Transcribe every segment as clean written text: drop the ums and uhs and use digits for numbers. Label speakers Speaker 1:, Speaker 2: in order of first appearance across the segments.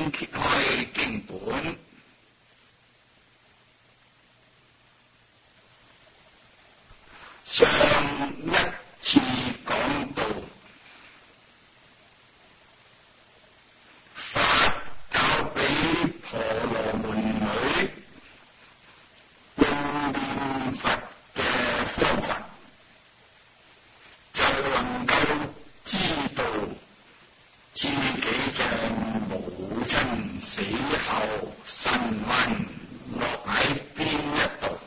Speaker 1: 先揭開經本，上一次講到佛教俾婆羅門女用念佛嘅方法，就能夠知道自己嘅母親死後神魂落喺邊一度。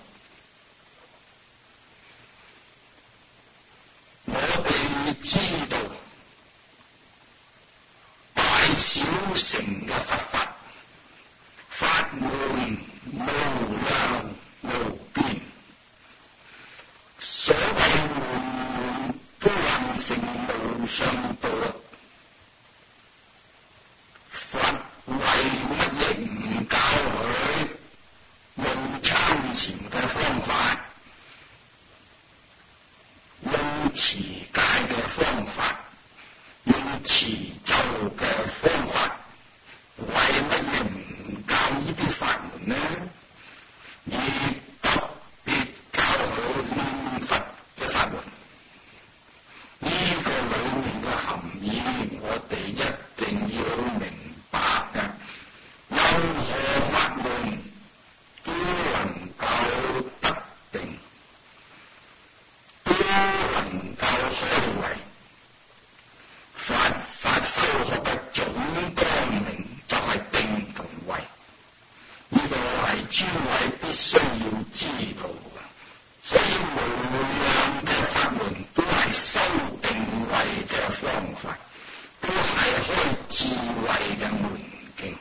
Speaker 1: 我哋知道大小乘嘅佛法，法門無量無邊，所謂門都能成無上道。佛為乜嘢唔教佢用參禪嘅方法，用持戒嘅方法，用持咒嘅方法？為乜嘢唔教呢啲法門呢？而特別教佢念佛嘅法門？呢個裏面嘅含義，我哋一定要明白嘅。任何法門都能夠得定，都能夠開慧。佛法修學嘅總綱領就係定同慧，呢個係諸位必須要知道嘅。所以無量嘅法門都係修定慧嘅方法，都係開智慧嘅門徑。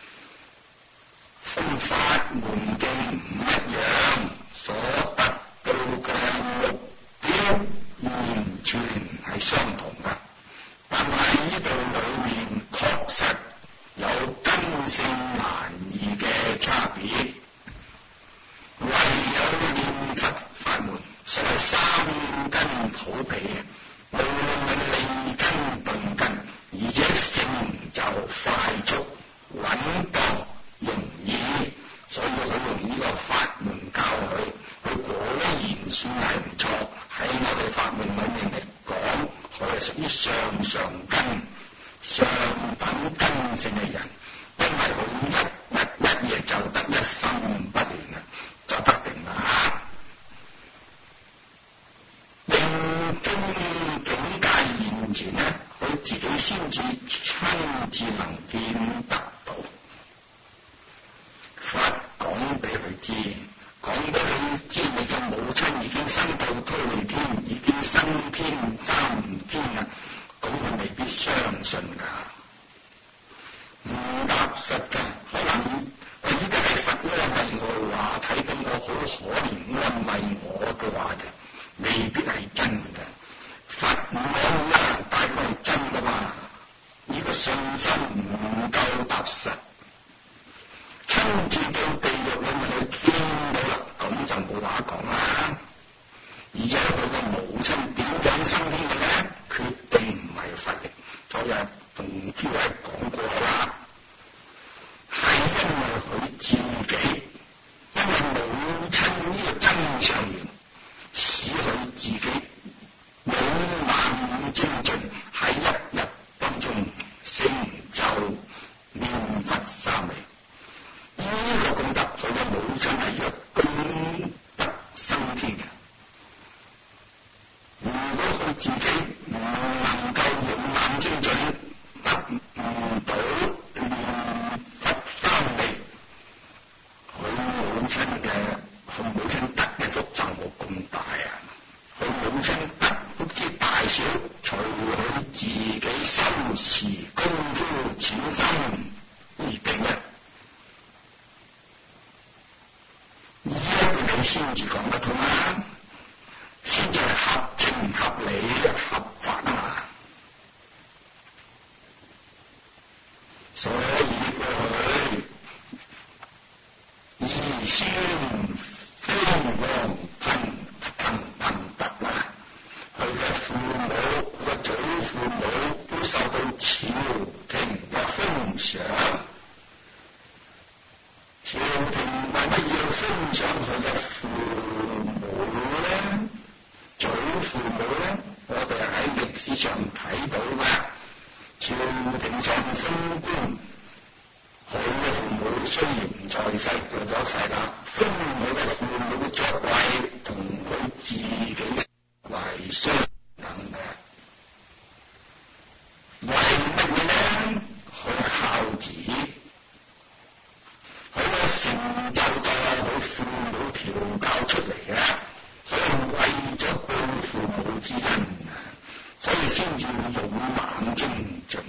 Speaker 1: 分法門徑唔一樣，所得到嘅目標完全係相同嘅，但係呢度裏面確實有根性難移嘅差別。唯有念佛法門，所謂三根普被，無論係利根頓根，而且成就快速穩當容易，所以佢用呢個法門教佢果然算係唔錯。喺我哋法門裏面嚟講，佢係屬於上根上等根性嘅人，因為佢一夜就得一心不亂啦，就得定啦。令中境界現前呢，佢自己先至親自能見得到。佛講俾佢知，講俾佢知，你嘅母親已經升到忉利天，已經升天三天啦，咁佢未必相信噶，唔踏實噶。可能依家係佛安慰我嘅話，睇到我好可憐安慰我嘅話就未必係真嘅。佛唔講啦，大概係真嘅嘛。呢個信心唔夠踏實，親自到地獄裏面去見到啦，咁就冇話講啦。而且佢嘅母親點樣升天嘅咧？決定唔係佛力。昨日同諸位講過啦，係因為佢自己，因為母親呢個真相緣，使佢自己勇猛精進，喺一日當中成就念佛三昧。呢個功德，佢嘅母親係有功德升天嘅。如果佢自己唔能夠勇猛精進，得唔到念佛三昧，佢母親得嘅福就冇咁大啊！佢母親得不知大小，隨佢自己修持功夫淺深而定嘅。呢一個你先至講得通啦，先至係合情合理合法啊嘛。所以佢兒孫飛黃騰達啦，佢嘅父母、佢嘅祖父母都受到朝廷嘅封賞， 官。佢嘅父母雖然唔在世，過咗世啦，封佢嘅父母嘅爵位同佢自己為相等嘅。為乜嘢呢？佢係孝子，佢嘅成就就係佢父母調教出嚟嘅，佢係為咗報父母之恩，所以先至勇猛精進。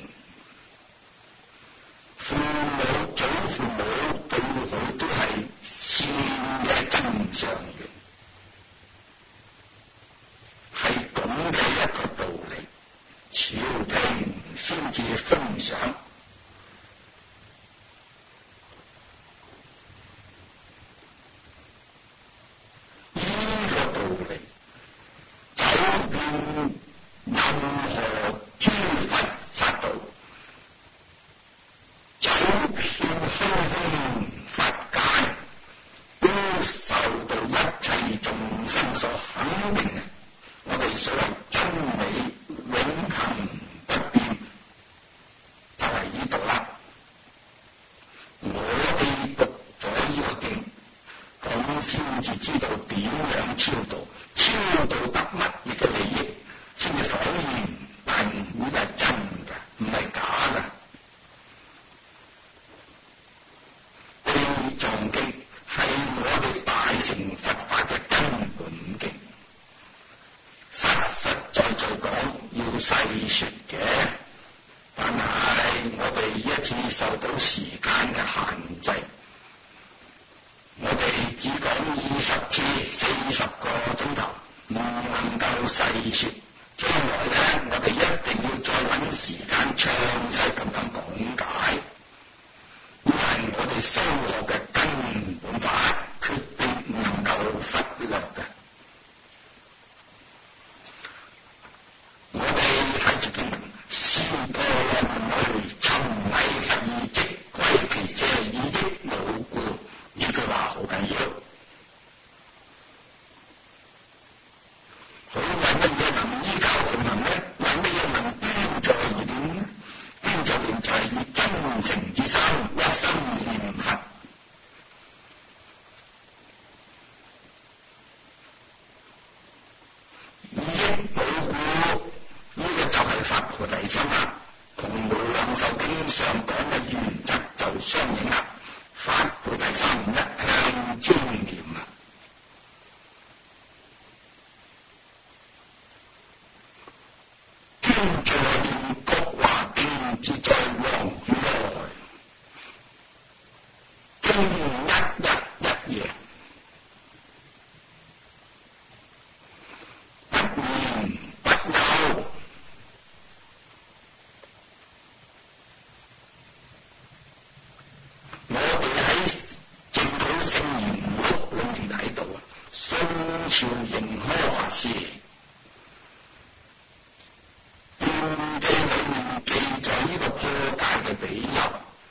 Speaker 1: 父母、祖父母對佢都係善嘅真相緣，係咁嘅一個道理，朝廷先至封賞。呢個道理走遍任何諸佛剎道，走遍虛空佛界，都受到一切眾生所肯定嘅。我哋所謂真理永恆不變，就係呢度啦。我哋讀咗呢個經，咁先至知道點樣超度，超度得乜嘢嘅利益，先至否認，但呢個係真嘅，唔係假嘅。地藏經係我哋大乘佛法嘅根本經，實實在在講要細說嘅，但係我哋一次受到時間嘅限制，我哋只講20次40個鐘頭，唔能夠細說。將來呢，我哋一定要再揾時間詳細咁樣講解，因為我哋修學嘅根本法，決定唔能夠忽略嘅。我哋睇住經文，是多人類沉迷佛意，即歸其者以益無故。呢句話好緊要。佢為乜嘢能依教奉行呢？為乜嘢能端坐而念呢？端坐念就係以真誠之心一心念佛。以益無故，呢個就係發菩提心啦，同無量壽經上講嘅原則就相應啦。發菩提心一向專念啊！端坐念覺華定自在王如來，經一日一夜，不眠不休。我哋喺淨土聖言錄裏面睇到啊，宋朝盈科法師傳記裏面記載呢個破戒嘅比丘，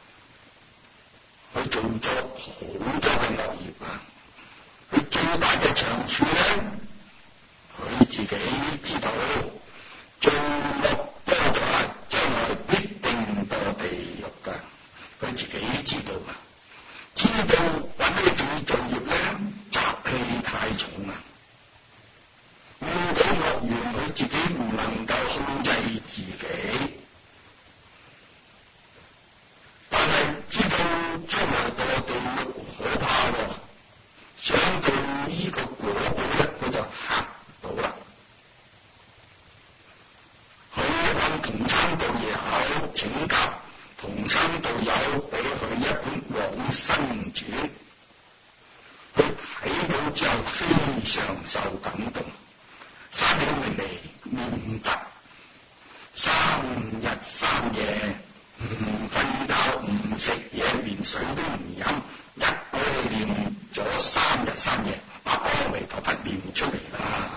Speaker 1: 佢做咗好多嘅惡業啊！佢最大嘅長處咧，佢自己知道做惡多咗，將來必定墮地獄噶。佢自己知道啊，知道揾佢仲要做業咧，習氣太重啊！遇到惡緣，佢自己唔能夠控制自己，但係知道將來墮地獄可怕喎，想到呢個果報咧，佢就嚇到啦。佢向同參道友請教，同參道友俾佢一本往生傳，佢睇到之後非常受感動，生起嚟念佛，3日3夜唔瞓覺唔食嘢，連水都唔飲，一個念咗3日3夜，把阿彌陀佛念出嚟啦。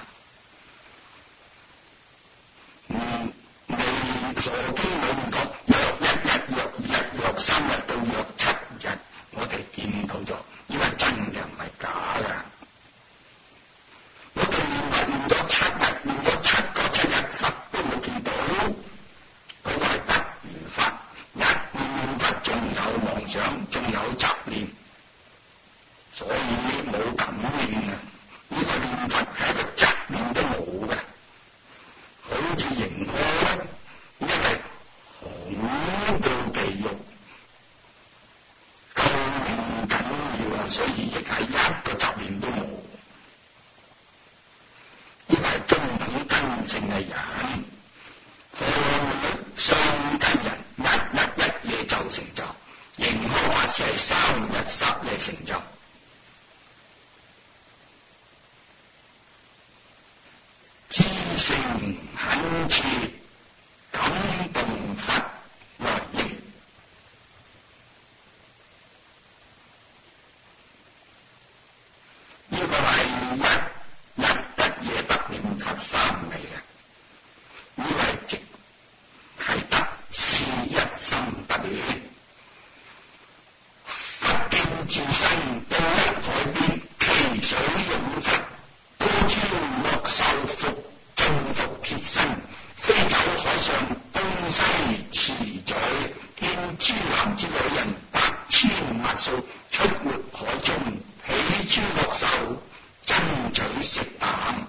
Speaker 1: 彌陀經裏面講，約1日、約2日、約3日到約7日，我哋見到咗，呢個真嘅唔係假嘅。我哋念佛念咗7日，念咗7個7日，佛都冇見到。佢話得如法，一念有雜念，所以冇感應啊！呢個念佛係一個雜念都冇嘅，好似盈科咧，因為恐怖地獄救命緊要啊，所以亦係一個雜念都冇。呢個係中等根性嘅人，相根人一夜就成就，盈科法師係3日3夜成就。知性懇切，感動佛來應。呢個係一日一夜不念佛三昧嘅，呢個係直係得是一心不亂。佛經自身到一海邊，奇水湧出，多諸樂受服盡服撇身，飛走海上東西馳聚，見諸男之女人百千萬數，出沒海中，喜諸樂受，爭取食啖。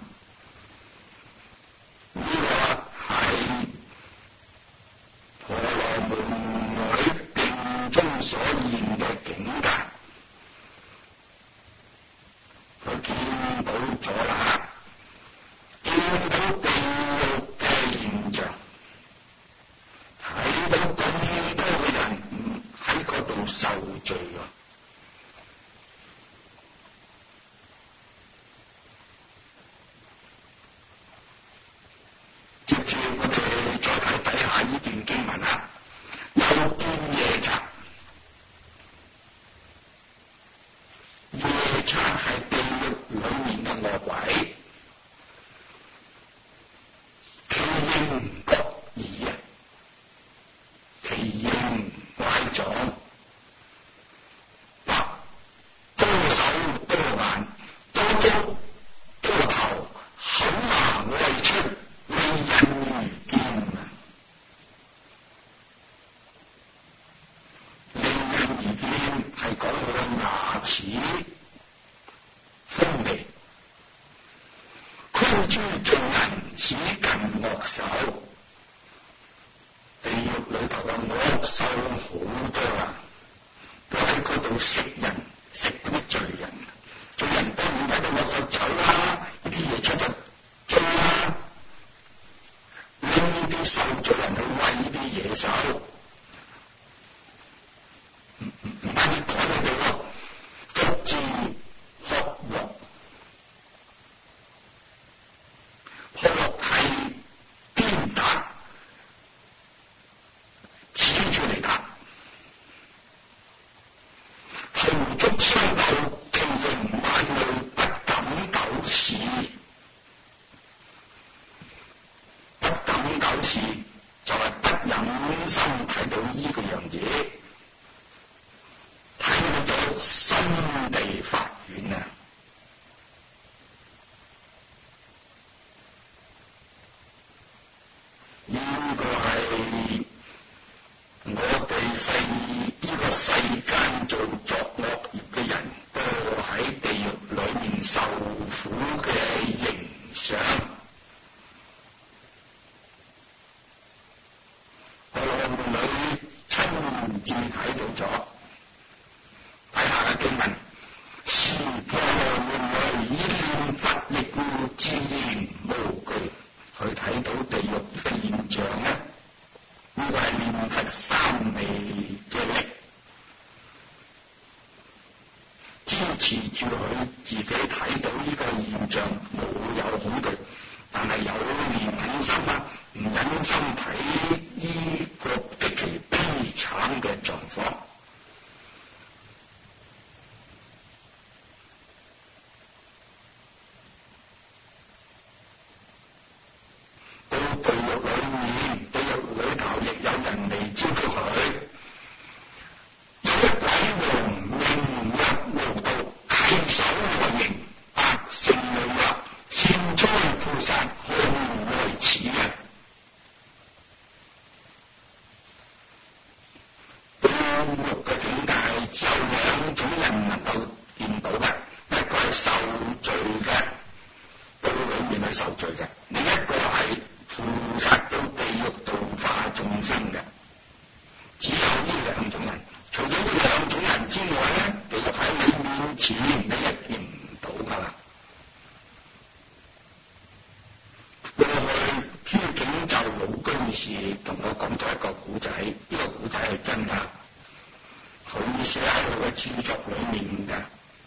Speaker 1: 呢個係婆羅門女定中所現嘅境界，佢見到咗啦，見到地獄嘅現象，睇到咁多嘅人喺嗰度受罪啊！接住我哋再睇底下呢段經文啦，又見夜叉，夜叉係地獄裏面嘅惡鬼，其形各異啊，其形怪狀，多手多眼多足多頭，口牙外出，利刃如劍啊！利刃如劍係講佢嘅牙齒鋒利，驅諸眾人，使近惡手。地獄裏頭嘅惡獸好多啊，都喺嗰度食人，食嗰啲罪人。罪人當然睇到惡獸走啦，呢啲夜叉就追啦，拎呢啲受罪人去餵呢啲野獸，唔單止趕佢哋喎，福至學樂，學樂係鞭打，指住嚟打，毫足相鬥，其形萬類，不敢久視。不敢久視就係不忍心睇到呢個樣嘢，睇到咗心地發軟啊！呢個係我哋呢個世間做作惡業嘅人，都喺地獄裏面受苦嘅形象。婆羅門女親自睇到咗，睇下嘅經文，是婆羅門女以念佛力故，自然無懼。佢睇到地獄嘅現象咧，呢個係念佛三昧嘅力支持住佢自己睇到呢個現象，冇有恐懼，但係有憐憫心啊，唔忍心睇呢個極其悲慘嘅狀況。到地獄裏面，地獄裏頭亦有人嚟招呼佢。有一鬼王名曰無道，稽首來迎，百姓女曰：善哉菩薩，何緣來此啊？地獄嘅境界只有兩種人能夠見到嘅，一個係受罪嘅，到裏面係受罪嘅；另一個係菩薩到地獄度化眾生嘅。只有呢兩種人，除咗呢兩種人之外咧，地獄喺你面前你係見唔到噶啦。過去朱景就老居士同我講咗一個古仔，呢個古仔係真噶，佢寫喺佢嘅著作裏面嘅。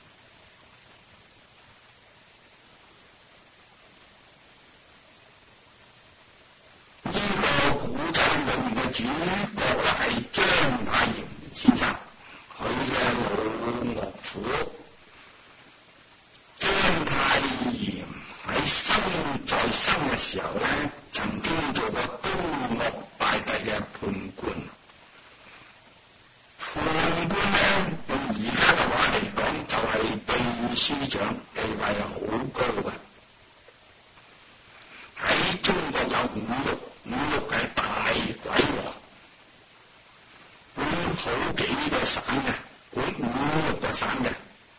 Speaker 1: 呢個古仔裏面嘅主角咧係張太炎先生，佢嘅老岳父張太炎喺在生嘅時候咧，曾經做過都岳大帝嘅判官。判官咧，用而家嘅話嚟講，就係秘書長，地位好高嘅。喺中國有五岳嘅大鬼王，管好幾個省嘅，管5、6個省嘅。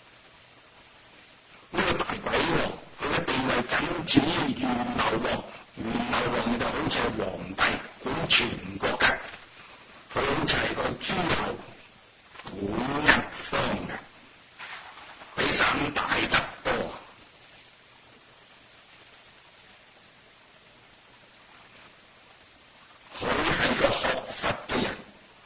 Speaker 1: 呢個大鬼王，佢嘅地位僅次於源流王。源流王就好似係皇帝，管全國嘅。佢好似係個諸侯，管一方嘅，比省大得多。佢係個學佛嘅人，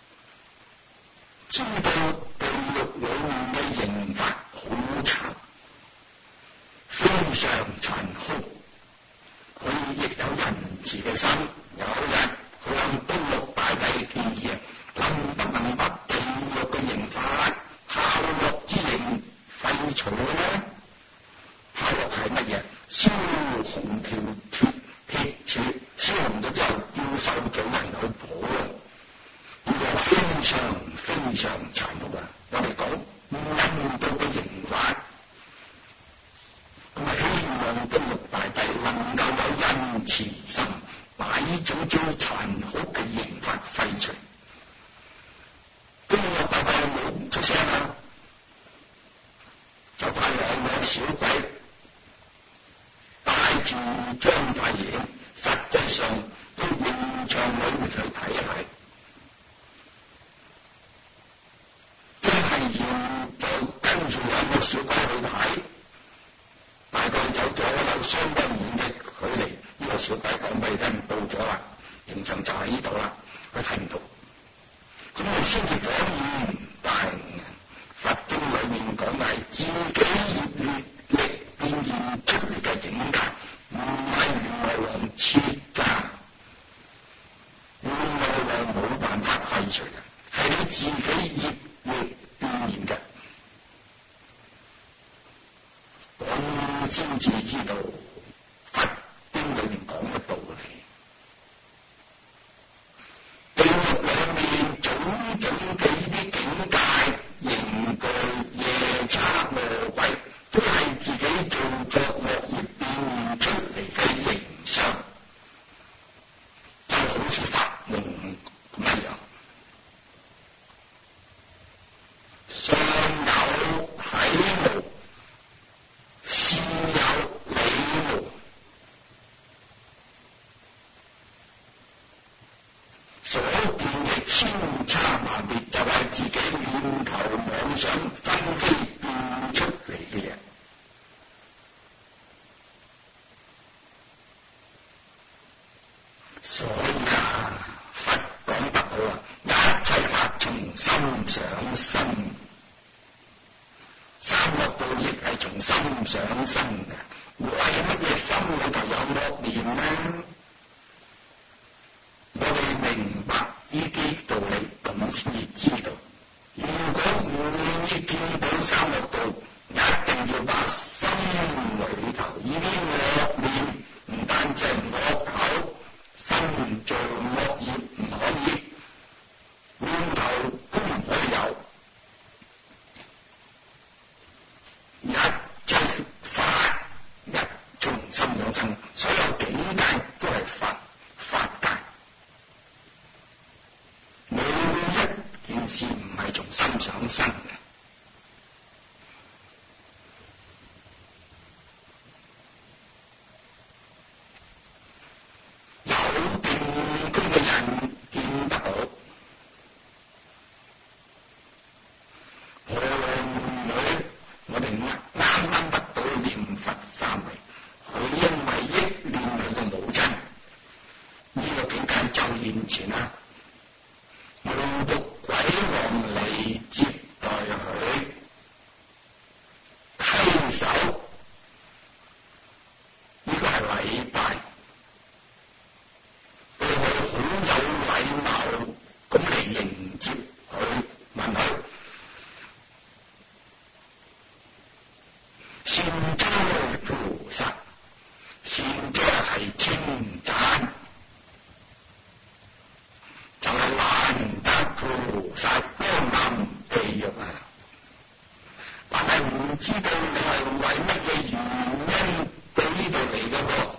Speaker 1: 知道地獄裏面嘅刑罰好慘，非常殘酷。佢亦有仁慈嘅心。有日佢向都岳大帝建議，能不能把地獄嘅刑罰炮烙之刑廢除呢？炮烙係乜嘢？燒紅條鐵柱，燒紅咗之後要受罪人去抱啊！呢個非常殘酷啊！我哋講印度嘅刑罰，咁啊希望都岳大帝能夠有仁慈心，把呢種最殘酷嘅刑罰廢除。都岳大帝冇出聲啊，就派兩個小鬼帶住張太炎，實際上到刑場裏面去睇一睇。張太炎就跟住兩個小鬼去睇，大概走咗有相當遠嘅距離。呢個小鬼講俾你聽，到咗啦，刑場就喺呢度啦，佢睇唔到。咁佢先至發現，但係佛經裏面講嘅係自己業力變現出嚟嘅境界，唔係源流王設㗎。源流王冇辦法廢除嘅，係你自己業力變現嘅。咁先至知道佛經裏面講嘅道理。地獄裏面種種嘅呢啲境界、刑具、夜叉、魔鬼，都係自己做作惡業變現出嚟嘅形象，就好似發夢咁樣。上有體無，是有理無。所見嘅千差萬別，就係自己念頭妄想紛飛變出嚟嘅嘢。所以啊，佛講得好啊，一切法從心想生，三惡道亦係從心想生嘅。為乜嘢心裏頭有惡念呢？我哋明白呢啲道理，咁先至知道。如果唔願意見到三惡道，一定要把心裏頭呢啲惡念，唔單止係惡口，心做惡業唔可以，念頭都唔可以有。一切法一從心養生，所有境界都係法界。每一件事唔係從心上生嘅。有定功嘅人見得到，婆羅門女，我哋啱啱得到念佛三昧，佢因為憶念佢嘅母親，呢個境界就現前啦。無毒鬼王嚟接待佢，稽首，呢個係禮拜，對佢好有禮貌咁嚟迎接佢，問佢善哉菩薩，善哉係稱讚，就係難得菩薩光臨地獄啊！但係唔知道你係為乜嘢原因到呢度嚟嘅喎？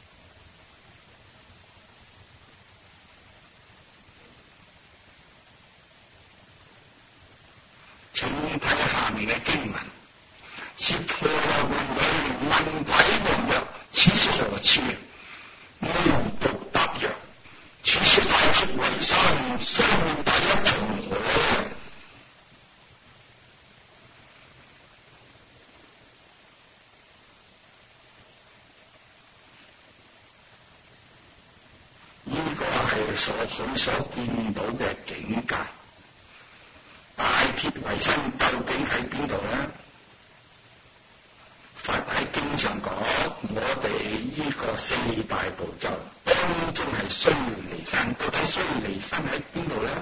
Speaker 1: 請睇下面嘅經文，是婆羅門女問鬼王曰：此是何處？無毒答曰：此是大鐵圍山上面第一重河。呢個係佢所見到嘅境界。大鐵圍山究竟喺邊度呢？佛喺經上講，我哋呢個四大部洲當中係須彌山，到底須彌山喺邊度呢？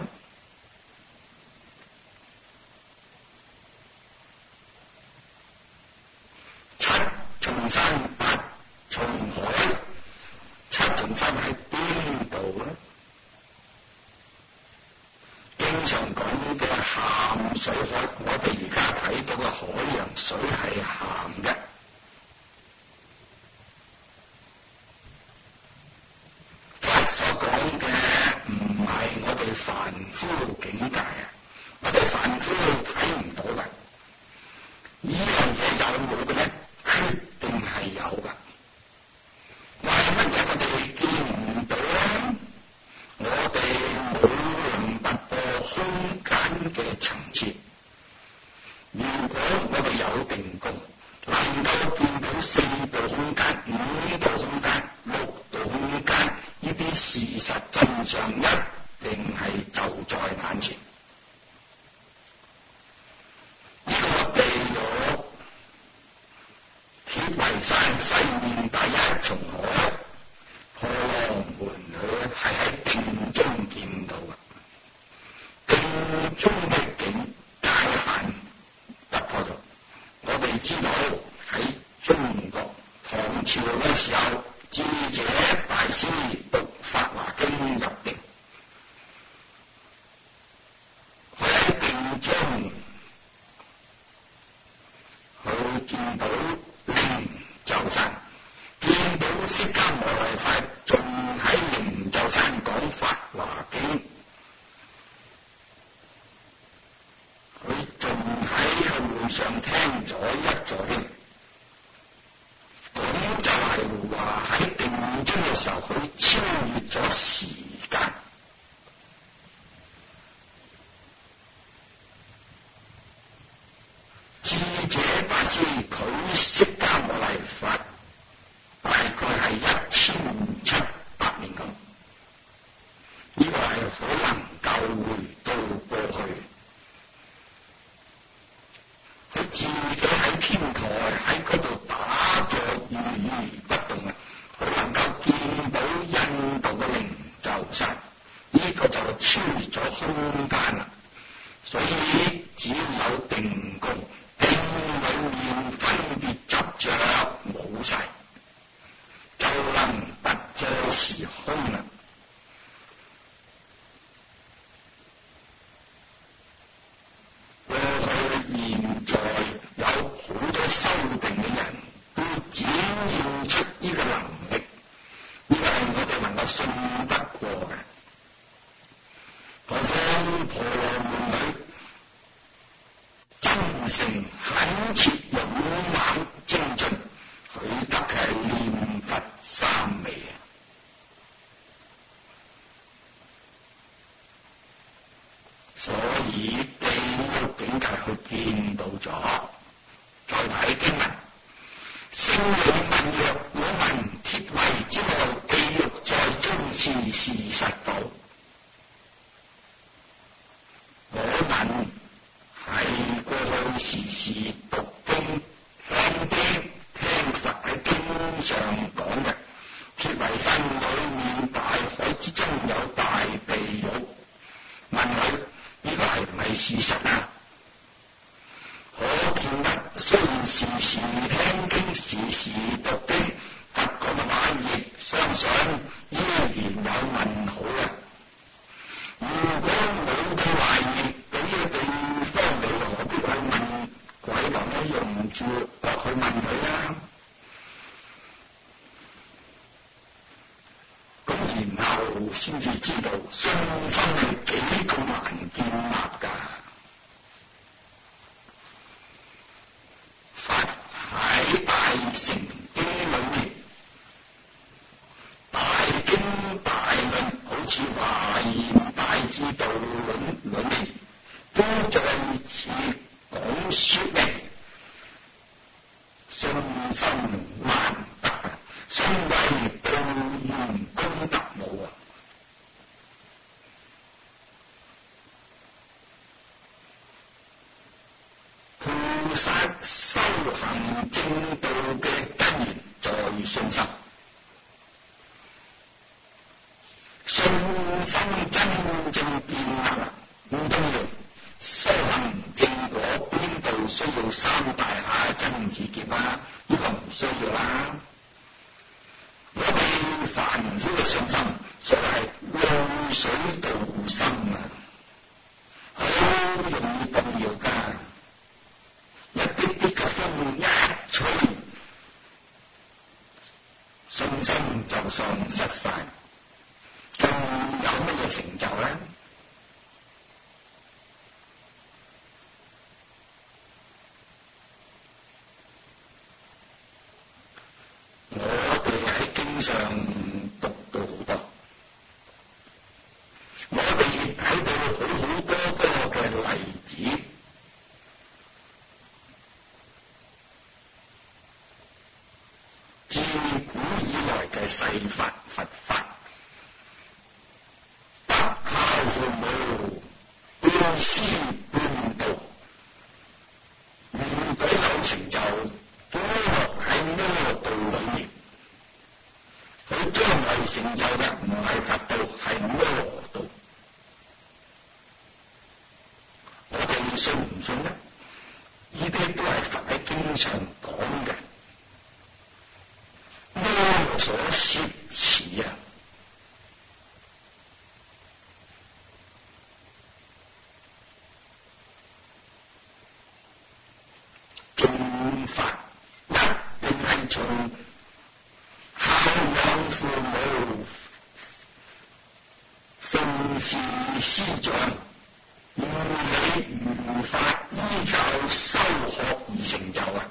Speaker 1: 七重山八重海，七重山喺邊度呢？經常講嘅鹹水海，我哋而家睇到嘅海洋水係鹹嘅。佛所講嘅唔係我哋凡夫境界啊，我哋凡夫睇唔到嘅。呢樣嘢有冇嘅咧？決定係有噶。為乜嘢我哋見唔到咧？我哋冇能突破空間嘅層次。如果我哋有定功，能夠見到四度空間、五度空間、六度空間，呢啲事實真相一定係就在眼前。呢個地獄，鐵圍山西面第一重海，婆羅門女係喺定中見到嘅。定中嘅境界限突破咗。我哋知道喺中國唐朝嘅時候，智者大師讀《法華經》入定，佢喺定中佢見到靈鷲山，見到釋迦牟尼佛仲喺靈鷲山講《法華經》，佢仲喺會上聽咗一座經，咁就係話喺定中嘅時候，佢超越咗時間。智者大師佢釋迦牟尼佛大概係1700年咁，呢個係好能夠回到過去。佢自己喺天台喺嗰度打坐如如不動啊，佢能夠見到印度嘅靈鷲山，呢個就超越咗空間啦。所以只要有定功，定裏面分別執着冇晒，就能突破時空啦。過去現在有好多修定嘅人都展現出呢個能力，呢個係我哋能夠信得過嘅。何況婆羅門女誠懇切勇猛精進，佢得嘅係念佛三昧啊！所以地獄境界佢見到咗。再睇經文，聖女問曰：我聞鐵圍之內，地獄在中是實否？我聞係過去時時讀經聽佛喺經上講嘅，鐵圍山裏面大海之中有大地獄。問佢呢個係唔係事實啊？可見得雖然時時聽經時時讀經，佛講嘅話亦相信依然有問號啊！如果冇對懷疑，咁呢個地方你何必去問鬼王呢？用住落去問佢啦。咁然後先至知道信心係幾咁難建立㗎。佛喺大乘經裏面，大經大論，好似華嚴大智度論裏面，都在此講說明信心難得啊，信為道源功德母啊！菩薩修行正道嘅根源在信心，信心真正建立啦，唔重要。修行正果邊度需要三大下真自劫啊？呢個唔需要啦。我哋凡夫嘅信心，所謂露水道心啊，好容易動搖㗎。一啲啲嘅風一吹，信心就喪失晒，仲有乜嘢成就咧？我哋喺經上讀到好多，我哋亦睇到好多嘅例子。自古以來嘅世法佛法，不孝父母，半師半道，如果有成就，都落喺魔道裏面。佢將來成就嘅唔係佛道，係魔道。我哋信唔信呢？呢啲都係佛喺經上講嘅。魔所攝持啊！眾法一定係從孝養父母、奉事師長、如理如法、依教修學而成就啊！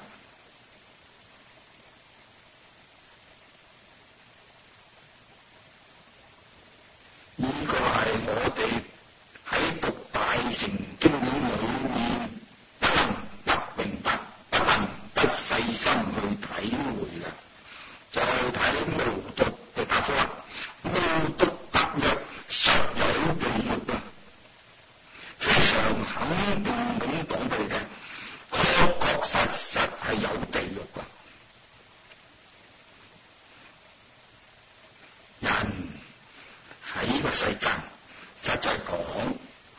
Speaker 1: 呢個係我哋喺讀大乘經典裏面不能不明白、不能不細心去體會啦。再睇無毒嘅答覆啦，無毒答曰：實有地獄啊！非常肯定咁講佢嘅，確確實實係有地獄啊！人喺呢個世間，實在講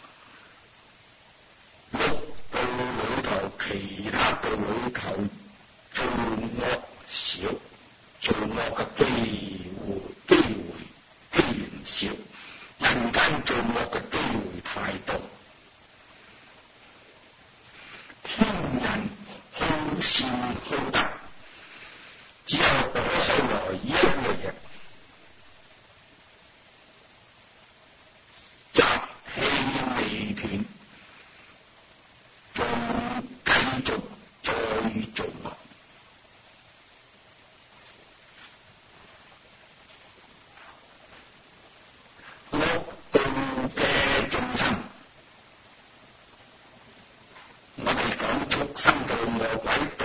Speaker 1: 六道裏頭，其他道裏頭做惡少，做惡嘅機緣少，人間做惡嘅機會太多。天人好善好德，只有我修來一類人。習氣未斷，仲繼生道、魔鬼道、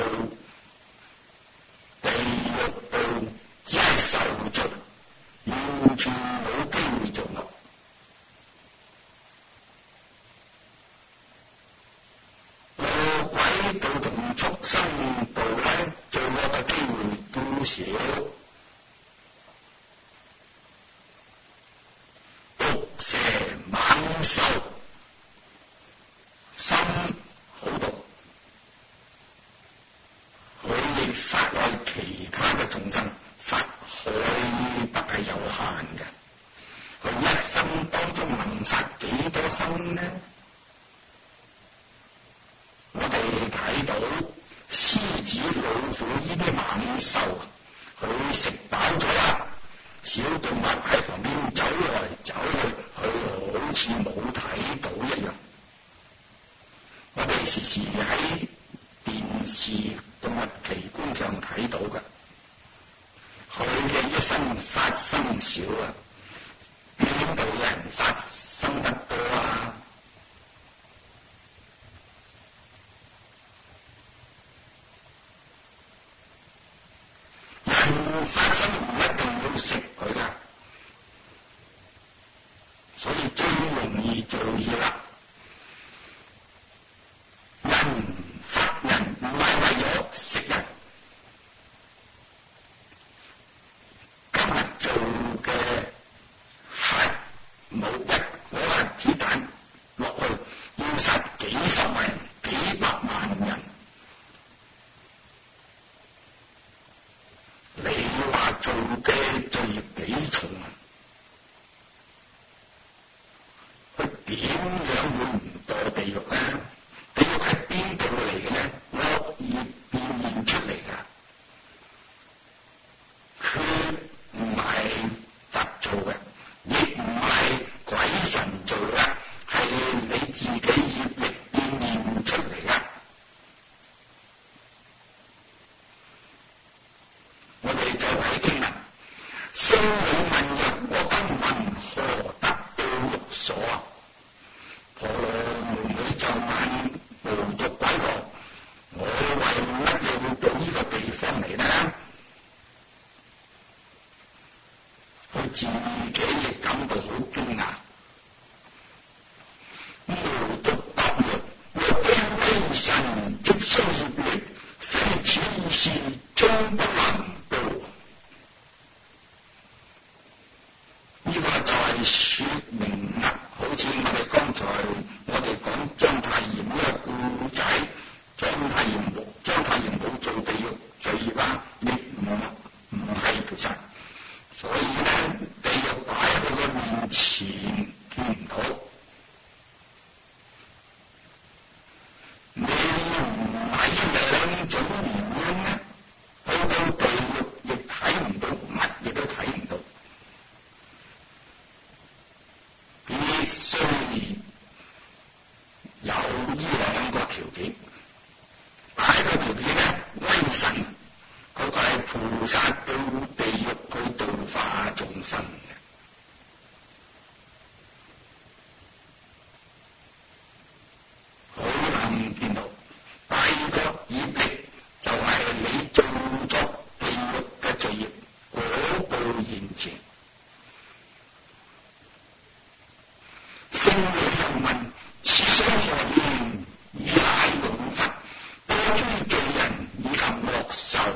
Speaker 1: 地獄道，只係受罪，完全冇機會做惡。魔鬼道同畜生道咧，做惡嘅機會都少。毒蛇猛獸，心好毒，佢亦殺害其他嘅眾生，殺害得係有限嘅。佢一生當中能殺幾多生呢？我哋睇到獅子、老虎呢啲猛獸，佢食飽咗啦，小動物喺旁邊走來走去，佢好似冇睇到一樣。我哋時時喺電視動物奇觀上睇到嘅，佢嘅一生殺生少啊，邊度有人殺生得多啊？人殺生唔一定要食佢噶，所以最容易做嘢啦。人殺人唔係為咗食人，今日做嘅核武一顆核子彈落去，要殺幾十萬人、幾百萬人。你話做嘅罪孽幾重啊？佢點樣會唔墮地獄呢？地獄係邊度嚟嘅呢？惡業變現出嚟噶，佢唔係佛做嘅，亦唔係鬼神做嘅，係你自己業力變現出嚟噶。我哋再睇經文，聖女問曰：我今云何得到獄所？婆羅門女就問無毒鬼王：我為乜嘢會到呢個地方嚟呢？佢自己亦感到好驚訝。無毒答曰：若非微臣積蓄業力，非此事終不能到。呢個就係說明啦，好似我哋講章太炎呢個故仔，章太炎冇做地獄罪業啊，亦唔係菩薩，所以呢，地獄擺喺佢嘅面前見唔到。你唔係兩種原因呢，去到地獄亦睇唔到，乜嘢都睇唔到。必須有呢兩個條件。第一個條件呢，威神，嗰個係菩薩到地獄去度化眾生嘅。好能見到。第二個業力就係你做咗地獄嘅罪業，果報現前。聖女又問：此所何言？以乃永罰，多諸罪人以及惡獸。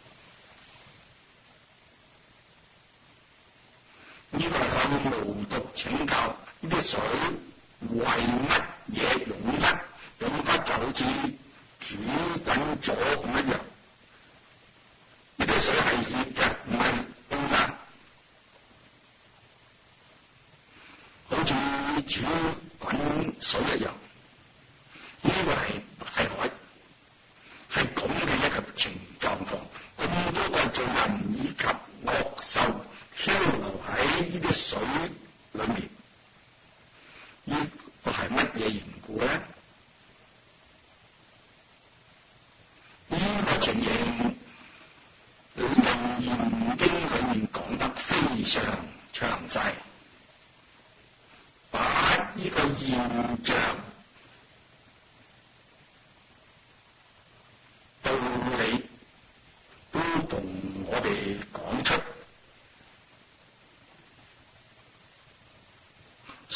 Speaker 1: 呢個向無毒請教，呢啲水為乜嘢湧出？湧出就好似煮滾咗咁一樣。呢啲水係熱嘅，唔係凍嘅，好似煮滾水一樣。呢個係海，係咁嘅一個情狀況。咁多個罪人以及惡獸漂流喺呢啲水裏面，呢個係乜嘢緣故呢？呢個情形《楞嚴經》裏面講得非常詳細，把呢個現象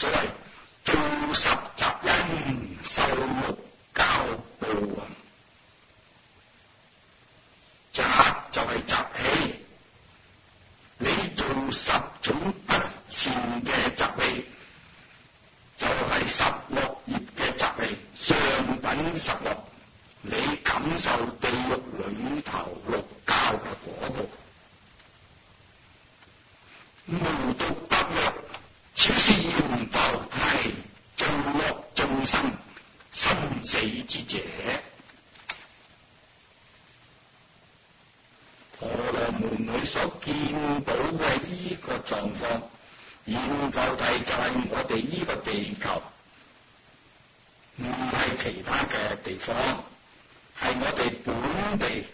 Speaker 1: 所謂做十雜因，受六交報啊！雜就係雜氣，你做十種不善嘅雜氣，就係十落葉嘅雜氣，上品十落，你感受地獄裏頭六交嘅果報。無毒不藥，此是嚴浮提，造惡眾生生死之者。婆羅門女所見到嘅呢個狀況，嚴浮提就係我哋呢個地球，唔係其他嘅地方，係我哋本地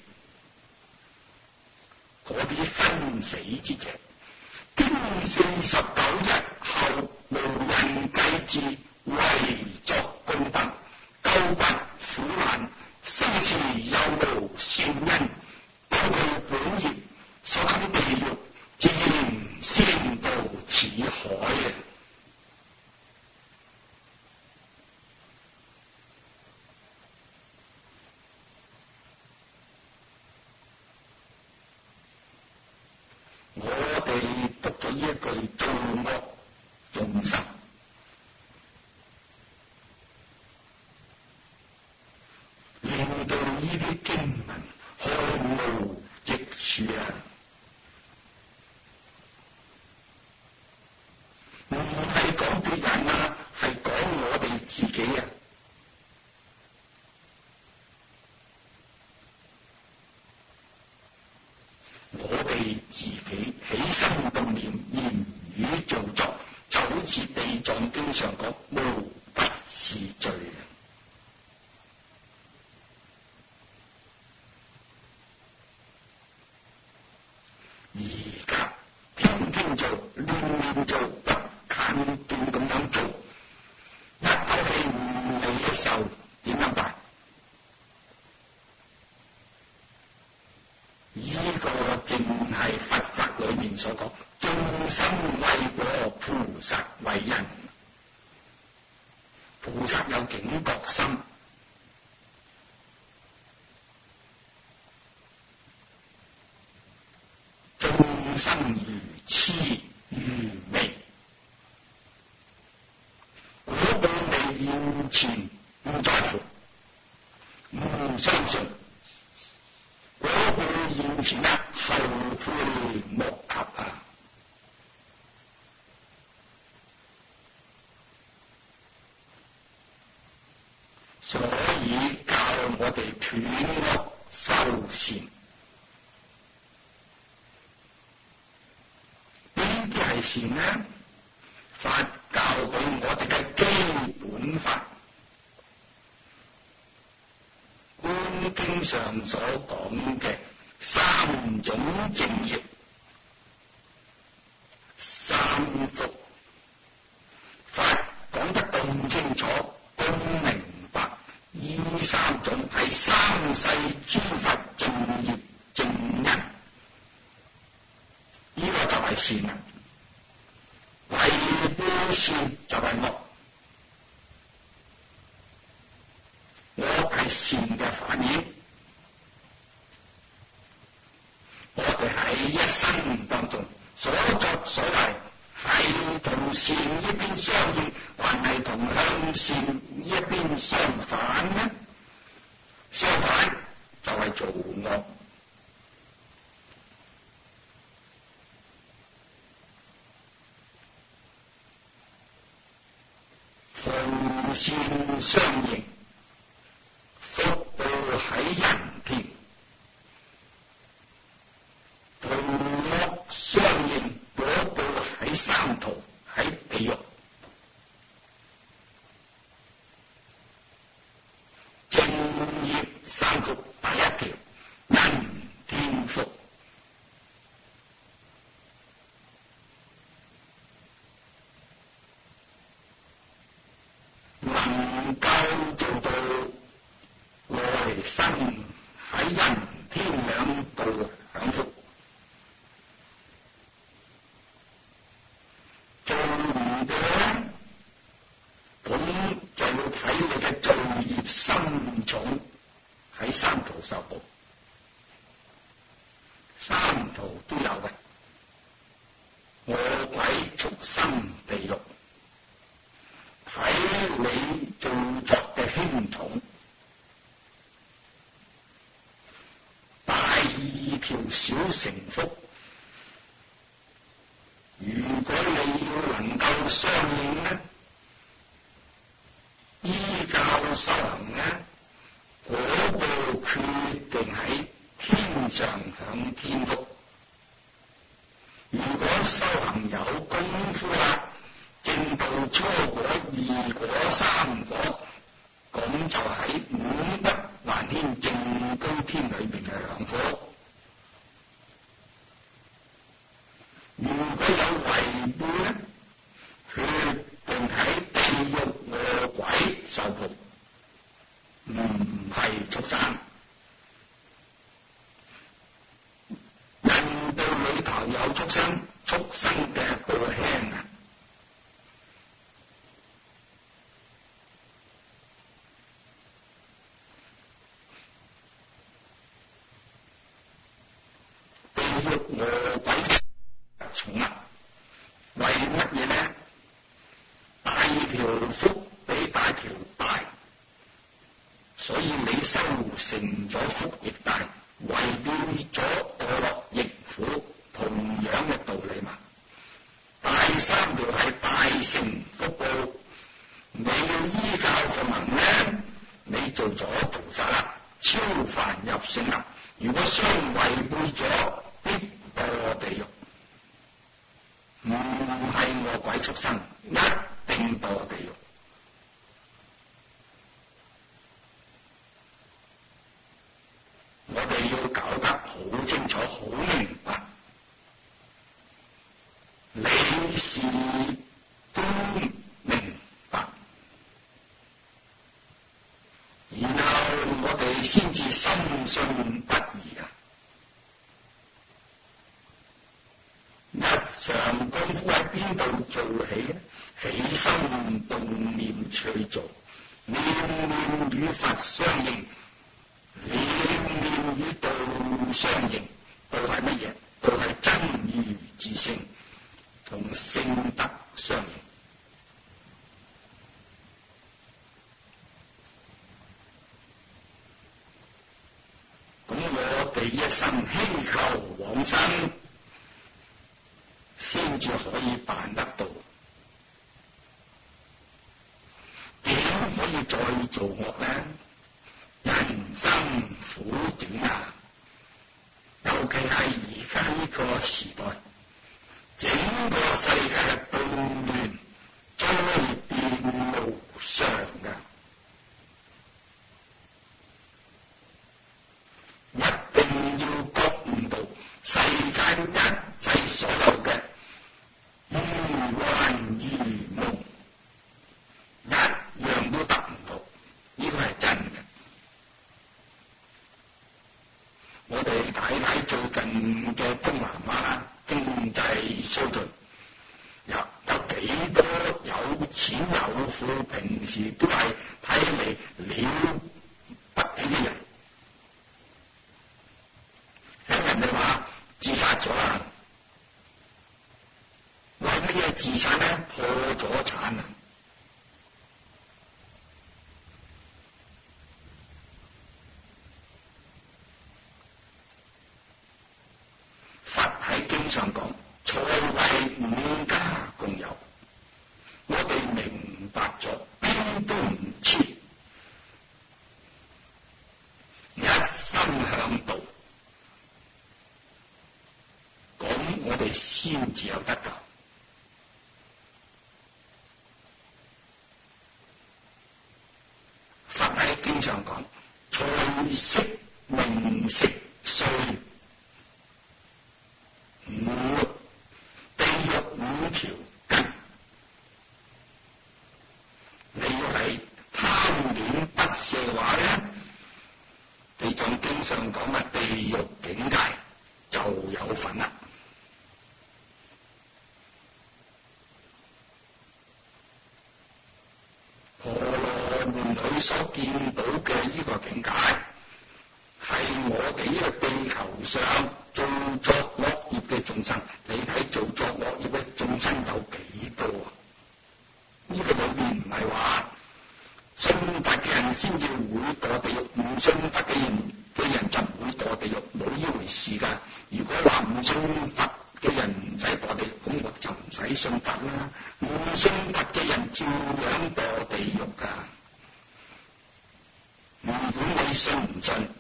Speaker 1: 嗰啲生死之者。經49日後，無人計智，為作功德，救拔苦難，生時有無善因，不去本業，所感地獄，自然先到此海啊！我哋讀咗呢一句造惡眾生，令到呢啲經文毫無益處啊！唔係講別人啊，係講我哋自己啊！我哋自己起心動念、言語造作，就好似地藏經上講，無不是罪。而家天天做，年年做，不間斷咁樣做，一口氣唔嚟嘅時候，點樣辦？呢個正係佛法裏面所講，眾生為果，菩薩為因。菩薩有警覺心，眾生如痴如迷，果報未現前，唔在乎，唔相信。果報現前啊，後悔莫及啊！所以教我哋斷惡修善，邊啲係善呢？法教俾我哋嘅基本法，觀經上所講嘅三種正業、三福，法講得咁清楚、咁明白，呢三種係三世諸佛正業正因，呢個就係善啦。違背善就係惡，惡係善嘅反應。我哋喺一生當中所作所為，係同善一邊相應，還係同向善一邊相反呢？相反就係做惡。同善相應，福報喺人天；同惡相應，果報喺三途，喺地獄。正業三福第一條，人天福。能夠做到來生喺人天兩道享福，做唔到咧， 受報，三途都有嘅。餓鬼、畜生、地獄，睇你做作嘅輕重。大二條小乘福，如果你要能夠相應呢，依教修行呢，嗰個決定喺天上享天福。如果修行有功夫啦，證到初果、二果、三果，咁就喺五不還天正高天裏邊嘅享福。如果有違背呢，決定喺地獄餓鬼受報，唔係畜生。人道裏頭有畜生，畜生嘅報輕啊！地獄餓鬼重啊！為乜嘢呢？大條福比大條大，所以你修成咗福亦大，為表咗墮落亦苦，同樣嘅道理嘛。大三條係大乘福報，你要依教奉行呢，你做咗菩薩啦，超凡入聖啦。如果相違背咗，必墮地獄，唔係餓鬼畜生，一定墮地獄。我哋要搞得好清楚、好明白，你是都明白，然後我哋先至深信不疑啊！日常功夫喺邊度做起呢？起心動念去做，念念與佛相應，念念與道相應。道係乜嘢？道係真如自性，同聖德相應。咁我哋一生希求往生，先至可以辦得到。點可以再做惡呢？人生苦短啊！尤其係而家呢個時代，整個世界嘅動亂災變無常㗎，一定要覺悟到世界一切所有嘅如幻如夢，一樣都得唔到，呢個係真嘅。我哋睇睇最近嘅東南亞經濟衰退，有幾多有錢有富，平時都係睇嚟了不起嘅人，聽人哋話自殺咗啦。為乜嘢自殺呢？破咗產啊！佛喺經上講，財為五家共有，我哋明白咗，邊都唔切，一心向道，咁我哋先至有得救。佛喺經上講，財色名食睡地獄五條根，你要係貪戀不捨嘅話咧，地藏經上講嘅地獄境界就有份啦。婆羅門女所見到嘅呢個境界，係我哋呢個地球上做作惡業嘅眾生，你睇做作惡業嘅眾生有幾多啊？呢個裏邊唔係話信佛嘅人先至會墮地獄，唔信佛嘅人就唔會墮地獄，冇呢回事㗎。如果話唔信佛嘅人唔使墮地獄，咁我就唔使信佛啦。唔信佛嘅人照樣墮地獄㗎。唔管你信唔信，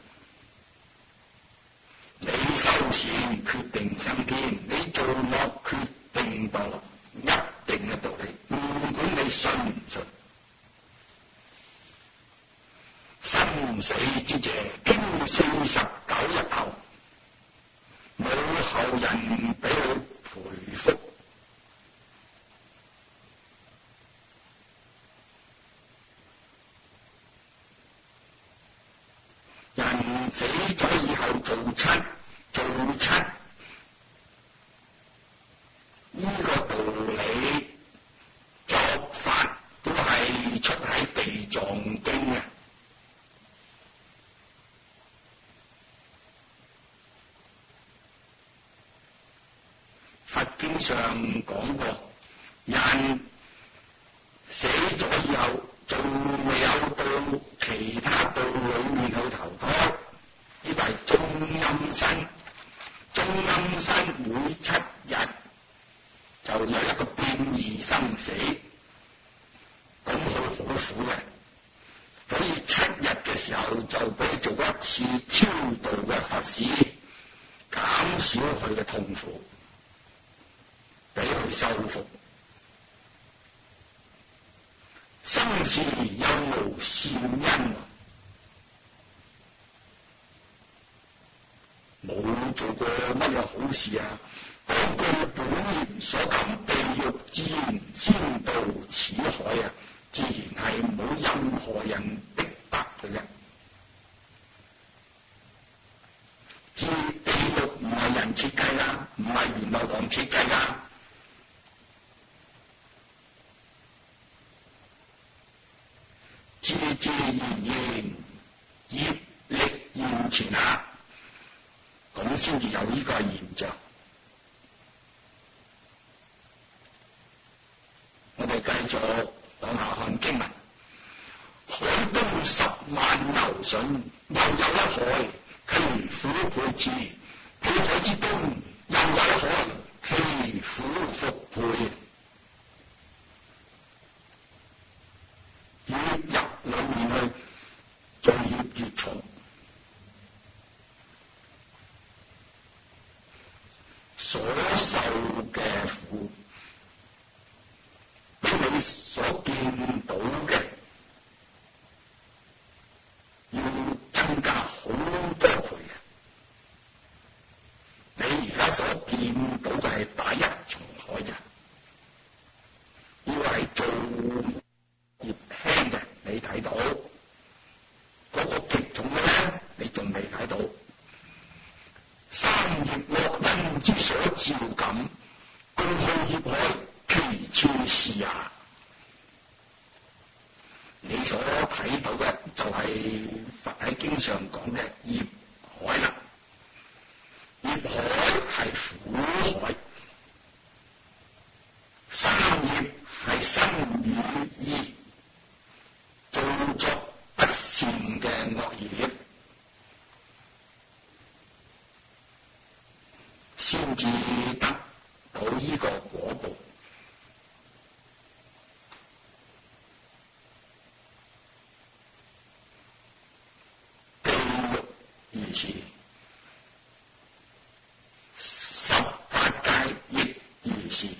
Speaker 1: 你修善決定升天，你做惡決定墮落，一定嘅道理。唔管你信唔信，生死之者經49日後，冇後人俾佢賠福。人死咗以後做七，呢個道理作法都係出喺《地藏經》嘅。佛經上講過，人死咗以後仲未有到其他道裏面去投胎，呢個係中陰身。中陰身每7日就有一個變異生死，咁佢好苦嘅，所以7日嘅時候就俾佢做一次超度嘅法事，減少佢嘅痛苦，俾佢修復。生時有無善因，冇做過乜嘢好事啊！當據本業所感，地獄自然先到此海啊！自然係冇任何人逼迫佢嘅。至地獄唔係人設計啦，唔係閻羅王設計啦。自自然然業力現前啊，咁先至有呢個現象。我哋繼續往下看經文：海東10萬由旬，又有一海，其苦倍至；彼海之東，又有一海，其苦復倍。越入裏面去，罪孽越重，所受嘅苦比你所見到嘅要增加好多倍嘅。你而家所見到嘅係打一重海咋，要係做業輕嘅，你睇到嗰個極重嘅咧，你仲未睇到。三業惡因之所照感，共號業海，其次是也。你所睇到嘅就係佛喺經上講嘅業海啦。業海係苦海，三業係身語意做作不善嘅惡業，先至得到呢個果報。地獄如是，十法界亦如是。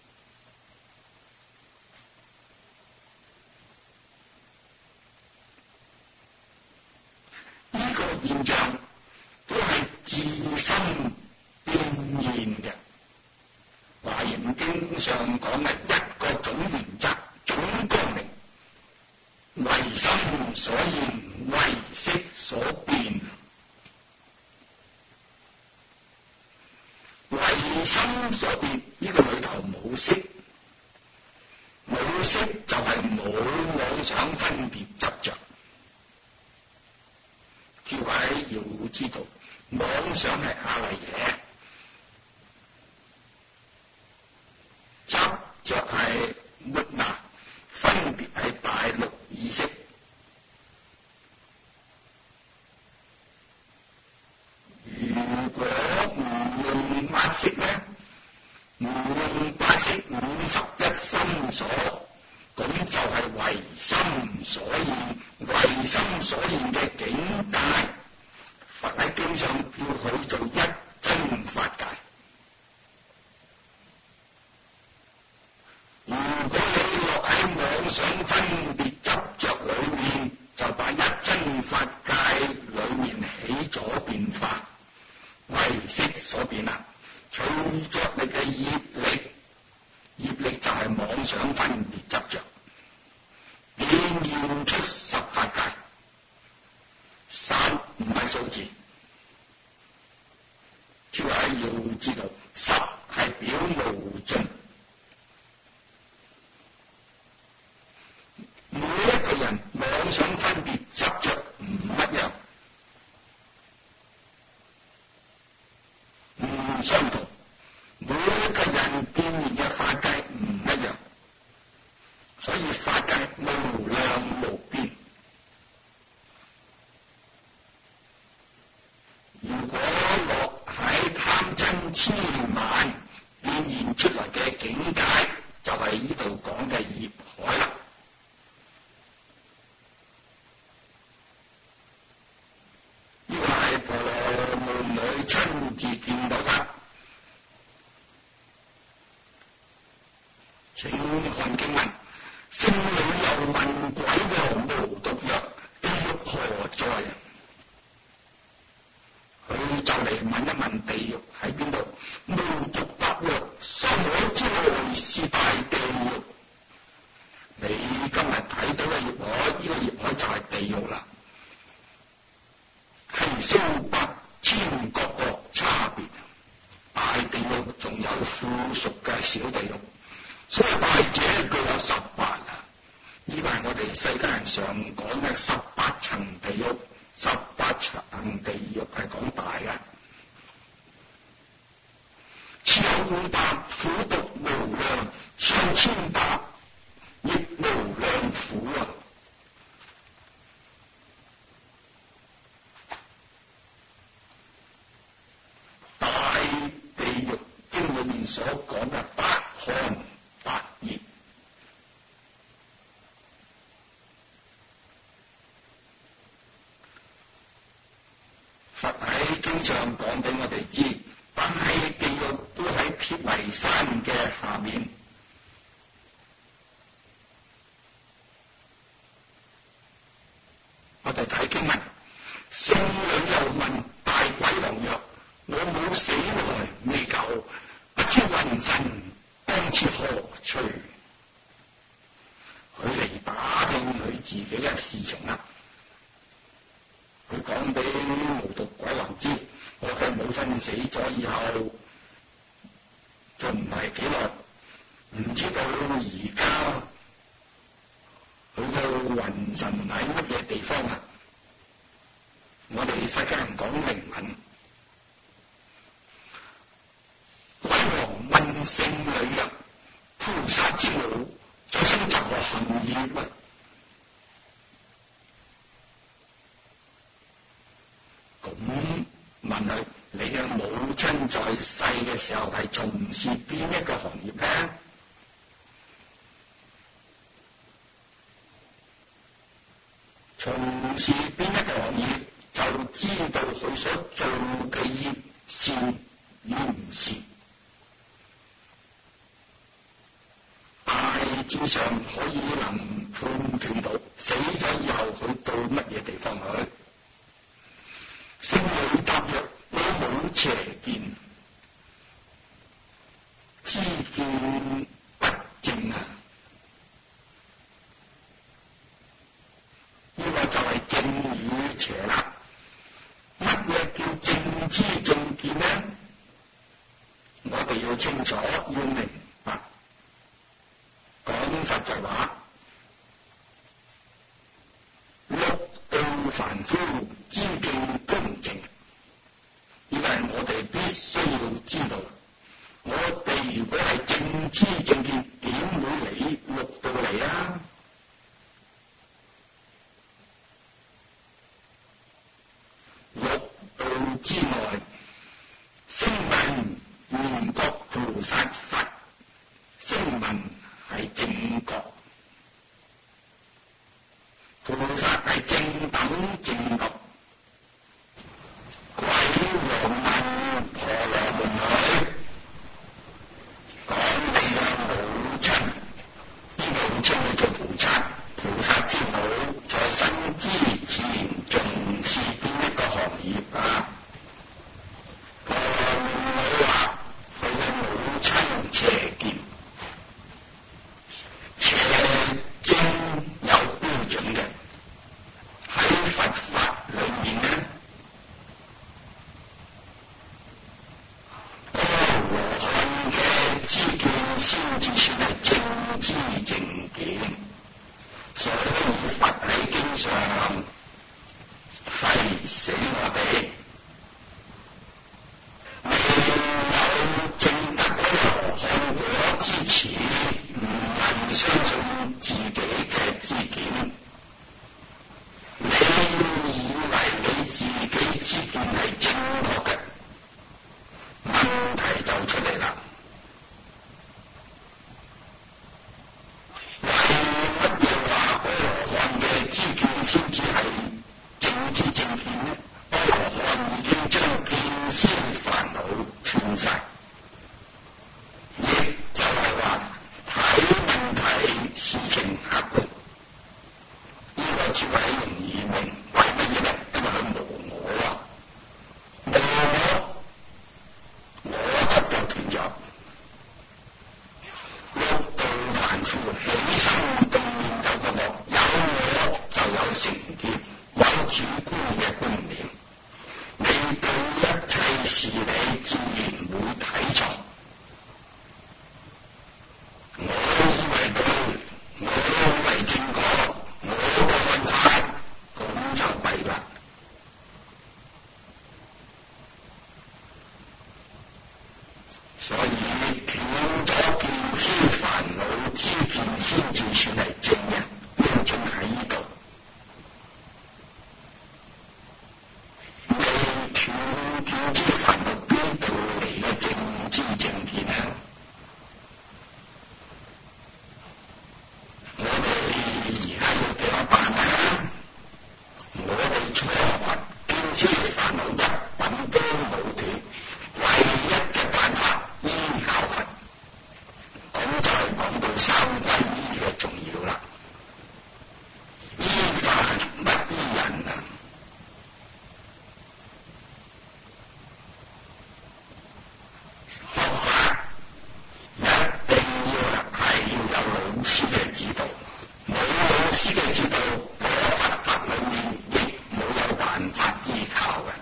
Speaker 1: 呢個現象都係自心變現嘅。華嚴經上講嘅一個總原則、總光明，唯心所現，唯識所變。唯心所變，呢個裏頭冇識，冇識就係冇妄想分別執着。 各位要知道，妄想係阿賴耶，執着係末那，分別係大陸意識。如果唔用八識咧，唔用八識51心所，咁就係唯心所現，唯心所現嘅境界。佛喺經上叫佢做一真法界。如果你落喺妄想分別執着裏面，就把一真法界裏面起咗變化，唯識所變啦。隨着你嘅業力就係妄想分別執着，變現出十法界。十唔係數字，諸位要知道，十係表無盡。每一個人妄想分別執着唔一樣，唔相同。每一個人變現嘅法界唔一樣，所以法界無量無邊。如果落喺貪嗔痴慢變現出嚟嘅境界，就係呢度講嘅業海啦。呢個係婆羅門女親自見到噶。請看經文，聖女又問鬼王無毒曰：地獄何在？佢就嚟問一問地獄喺邊度。無毒答曰：娑婆之內是大地獄。你今日睇到嘅業海，呢個業海就係地獄啦。其數百千各個差別，大地獄仲有附屬嘅小地獄。所以大者具有18啦，呢個係我哋世間人常講嘅18層地獄。18層地獄係講大嘅，超500苦毒無量，上千百亦無量苦啊！大地獄經裏面所講嘅8寒8熱，佛喺經上講俾我哋知，但係地獄都喺鐵圍山嘅下面。我哋睇經文，聖女又問大鬼王曰：我冇死來未久，不知魂神當處何處？佢嚟打聽佢自己嘅事情啦。佢講俾無毒鬼王知，我嘅母親死咗以後，就唔係幾耐，唔知道而家佢嘅魂神喺乜嘢地方啊？我哋世間人講靈魂。鬼王問聖女曰：菩薩之母在生作何行業啊？咁問佢：你嘅母親在世嘅時候係從事邊一個行業呢？從事邊一個行業，就知道佢所做嘅業善與唔善。大致上可以能判斷到死咗以後佢到乜嘢地方去。聖女答曰：我冇邪見，知見不正啊！呢個就係正與邪啦。乜嘢叫正知正見呢？我哋要清楚，要明白。講實在話，六道凡夫知敬公正，因為我哋必須要知道，我哋如果係正知正見，點會嚟六道嚟啊？六道之內，聲聞緣覺菩薩佛，聲聞係正覺，菩薩係正等正覺。鬼王問婆羅門女，講你嘅母親，呢母親叫做菩薩，菩薩之母在生之前從事邊一個行業啊？婆羅門女話佢嘅母親邪見，邪正有標準嘅，喺佛法裏面呢，阿羅漢嘅知見先至算係正知正見，所以佛喺經上提醒我哋，未有證得阿羅漢果之前，唔能相信自己嘅知見。你以為你自己知見係正確嘅，問題就出嚟啦。為乜嘢話阿羅漢嘅知見先至係正知正見呢？阿羅漢已經將見思煩惱斷晒，亦就係話睇問題事情客觀。呢個絕對係容易明，為乜嘢呢？因為佢無我啊，無我執就斷咗。六道凡夫起心動念有個我，有我就有成見，有主觀嘅觀念，你對一切事理自然會睇錯。我以為對，我以為正確，我嘅問題，咁就弊啦。所以斷咗見思煩惱知見先至算係正嘅，標準喺呢度。未斷見知煩惱，邊度嚟嘅正知正見啊？我哋而家要點樣辦啊？我哋初學見思煩惱一品都冇斷，唯一嘅辦法依靠佛。咁就係講到三歸依嘅重要啦。依法不依人啊！學法一定係要有老師嘅指導，冇老師嘅指導，我佛法裏面亦冇有辦法依靠嘅。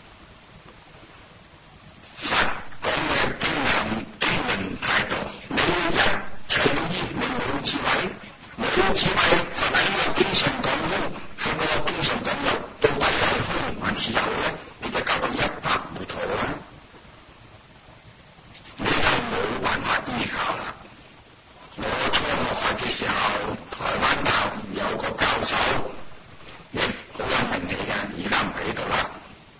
Speaker 1: 佛講嘅經文太多，你一切都依，你冇智慧，冇智慧，佛喺呢個經上講空，喺個經上講有，到底係空還是有咧？你就搞到一塌糊塗啦，你就冇辦法依靠啦。我初學法嘅時候，台灣大學有個教授，亦好有名氣嘅，而家唔喺度啦。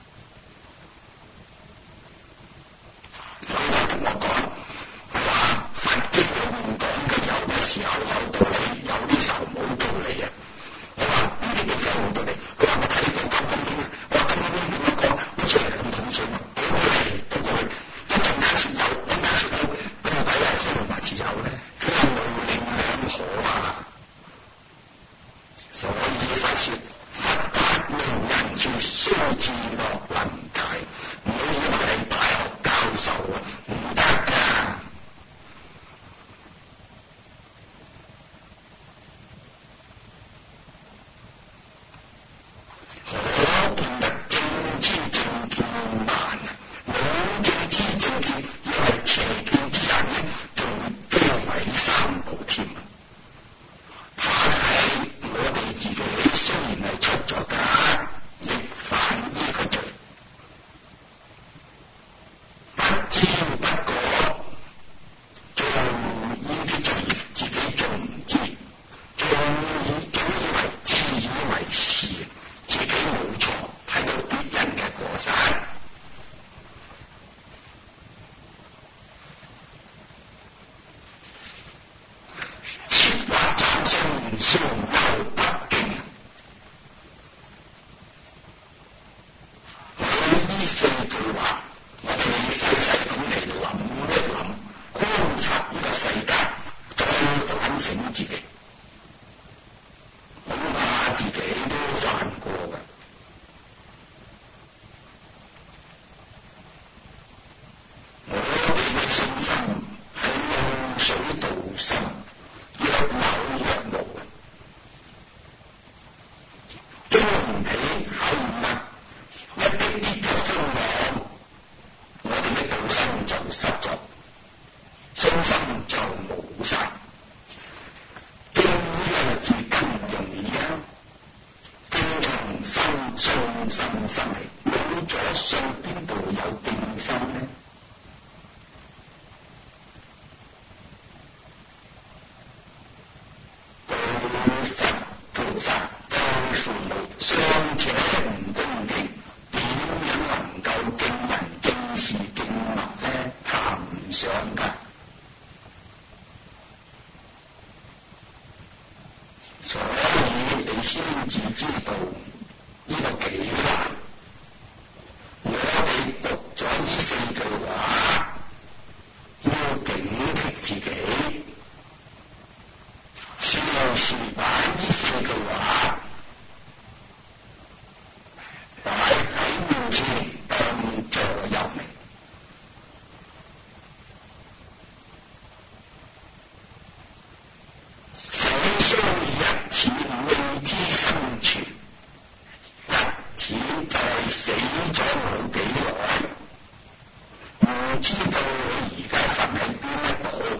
Speaker 1: 佢就同我講，佢話佛經裏面講嘅有嘅時候有道理，有啲時候冇道理啊。我話呢啲點解冇道理？佢話我睇過《金剛經》啊，我話《金剛經》點樣講？好似係咁統順啊，倒過嚟，一陣間說有，一陣間說冇，到底係空還是有咧？佢係模棱兩可啊。所以佛說佛法無人說，須自樂能解。唔好以為係大學教授啊，唔得㗎。可見得正知正見難啊！冇正知正見，因為邪見之人呢，仲會驚為三寶添啊！但係我哋自己雖然係出咗家， 心生氣，冇咗信邊度有敬心呢？對佛菩薩對父母尚且唔恭敬，點樣能夠敬人敬事敬物呢？談唔上㗎。所以你先至知道呢個幾難。我哋讀咗呢4句話，要警惕自己，時時把呢4句話擺喺面前當座右銘。死傷日前未知生存，日前就係死咗冇幾耐，唔知道而家瞓喺邊一度。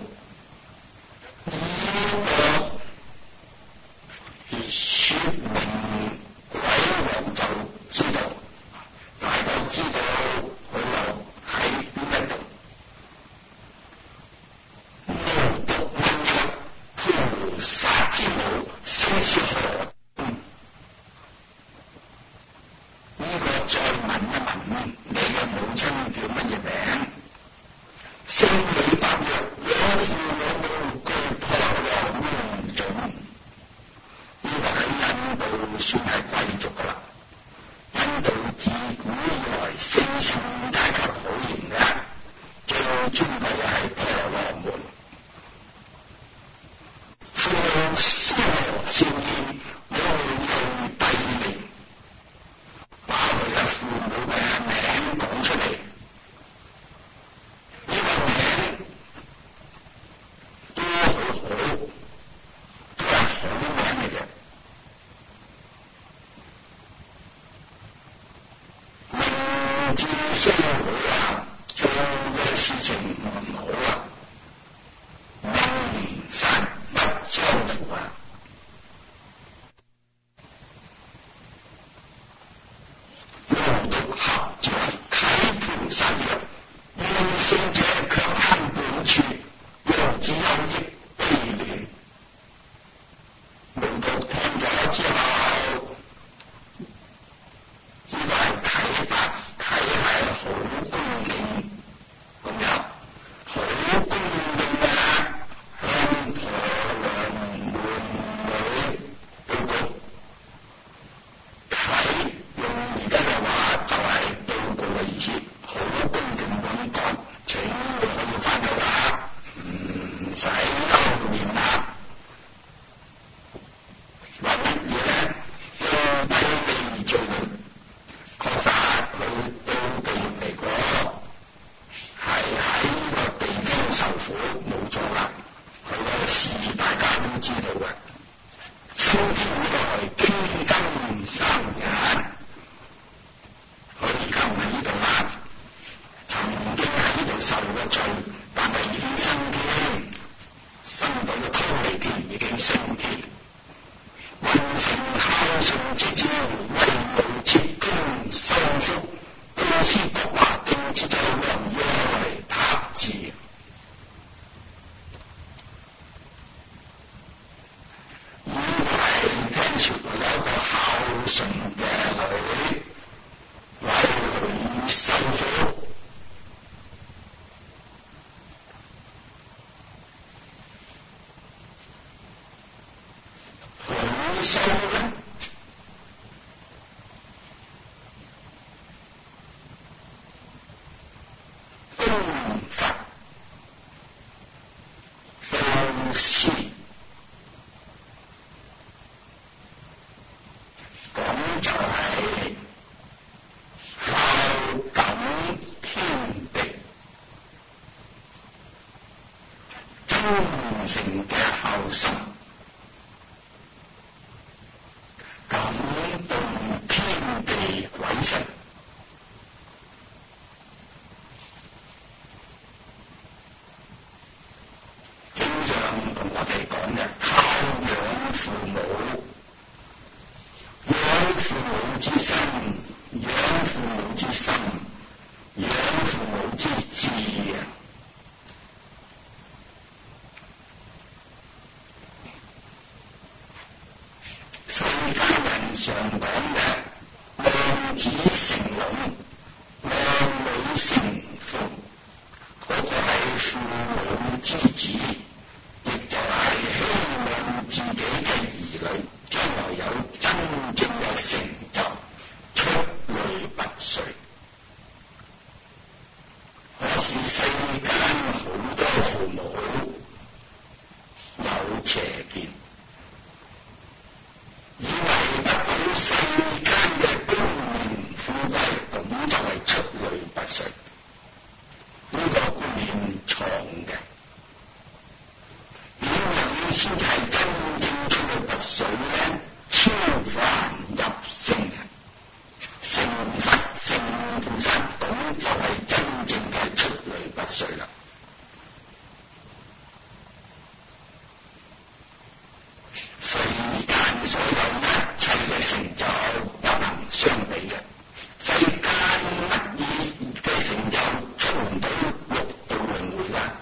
Speaker 1: 呢個說明鬼王就知道，大概知道佢又喺邊一度。無毒問曰：菩薩之母姓是何？呢個再問一問你嘅母親叫乜嘢名？聖女答曰：我父我母俱婆羅門種。呢個喺印度算係貴族㗎啦。印度自古以來4姓階級好嚴嘅，最尊貴嘅係婆羅門。父師羅少焉，我用帝名，把佢嘅父母嘅名講出嚟。呢個名都好好，都係好名嚟嘅。明知衰好啊，做嘅事情唔好啊，名實不相符啊。無毒合著啟菩薩曰：願聖者強行本處，若只有益悲戀。無毒聽咗之後，以為啟白啟係好恭敬咁樣，好恭敬嘅向婆羅門女報告。啟用而家嘅話就係報告嘅意思，好恭敬咁講，請我要返去啦，唔使留念啦。話乜嘢咧？用低地罪名，確實佢到地獄嚟過，係喺呢個地方受苦，冇錯啦。佢嘅事大家都知道嘅。秋天以來荊根生人，佢而家唔喺呢度啦，曾經喺呢度受過罪，但係已經升天，升到個忉利天已經升天。運成孝順之招，為無切經修福，公司國華定之咒能來塔治。以為聽說有一個孝順嘅女，為佢修福，好修咧。供佛布施，咁就係孝感天地，真誠嘅孝心，感動天地鬼神。經常同我哋講嘅孝養父母，養父母之身子成龍，靚女成鳳，嗰個係父母之子，亦就係希望自己嘅兒女將來有真正嘅成就，出類拔萃。可是世間好多父母有邪見，以為得到世間嘅功名富貴，咁就係出類拔萃。呢個觀念錯嘅。點樣先至係真正出類拔萃呢？超凡入聖人，成佛成菩薩，咁就係真正嘅出類拔萃啦。世間所有一切嘅成就不能相比嘅，世間乜嘢嘅成就出唔到六道輪迴㗎？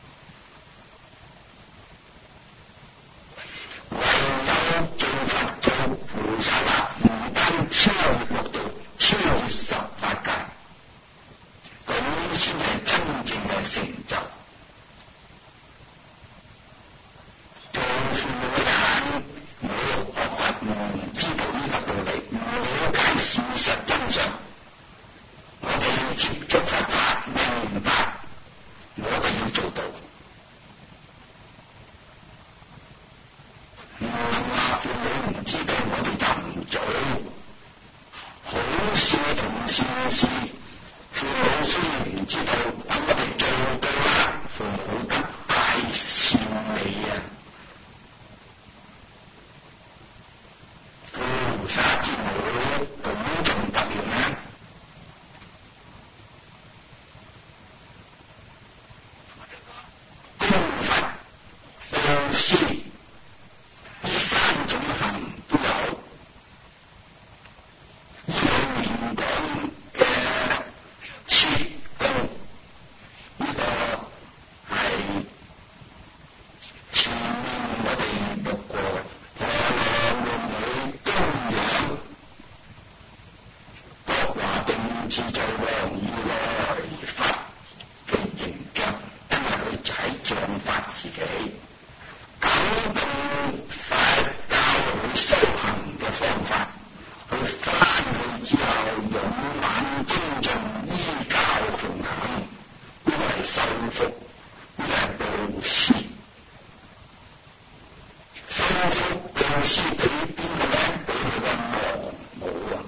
Speaker 1: 唯有做佛做菩薩啦，唔單超越六道，超越十法界，咁先係真正嘅成就。做父母嘅人冇學佛，唔知道呢個道理，唔了解事實真相。我哋要接觸佛法，明白，我哋要做到。唔能話父母唔知道，我哋就唔做。好事同善事，父母雖然唔知道，等我哋做到啦，父母得大善美啊！菩薩之母咁仲得了咩？供佛、放施，呢三種行都有。呢個面講嘅切供，呢個係前面我哋讀過嘅。自在王以來佛嘅形象，因為佢就喺像法自己，搞到佛教佢修行嘅方法，佢翻去之後勇猛精進，依教奉行，呢個係修福，呢個係布施。修福布施俾邊個咧？俾佢嘅亡母啊！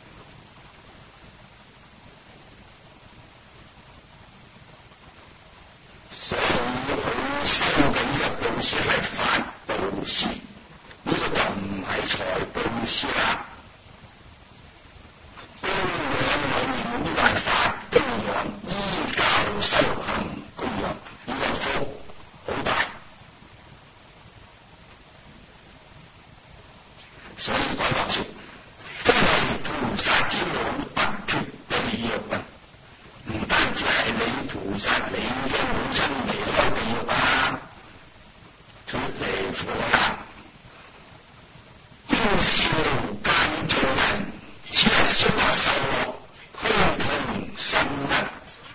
Speaker 1: 所以佢收緊嘅布施係法布施，呢個就唔係財布施啦。供養裏面呢個係法供養，依教修行供養，呢個福好大。所以講話說，非為菩薩之母不脫地獄啊！唔單止係你菩薩，你嘅母親離開地獄啊，脫離苦啦。應笑間做人，此係說話受樂，虛同心一。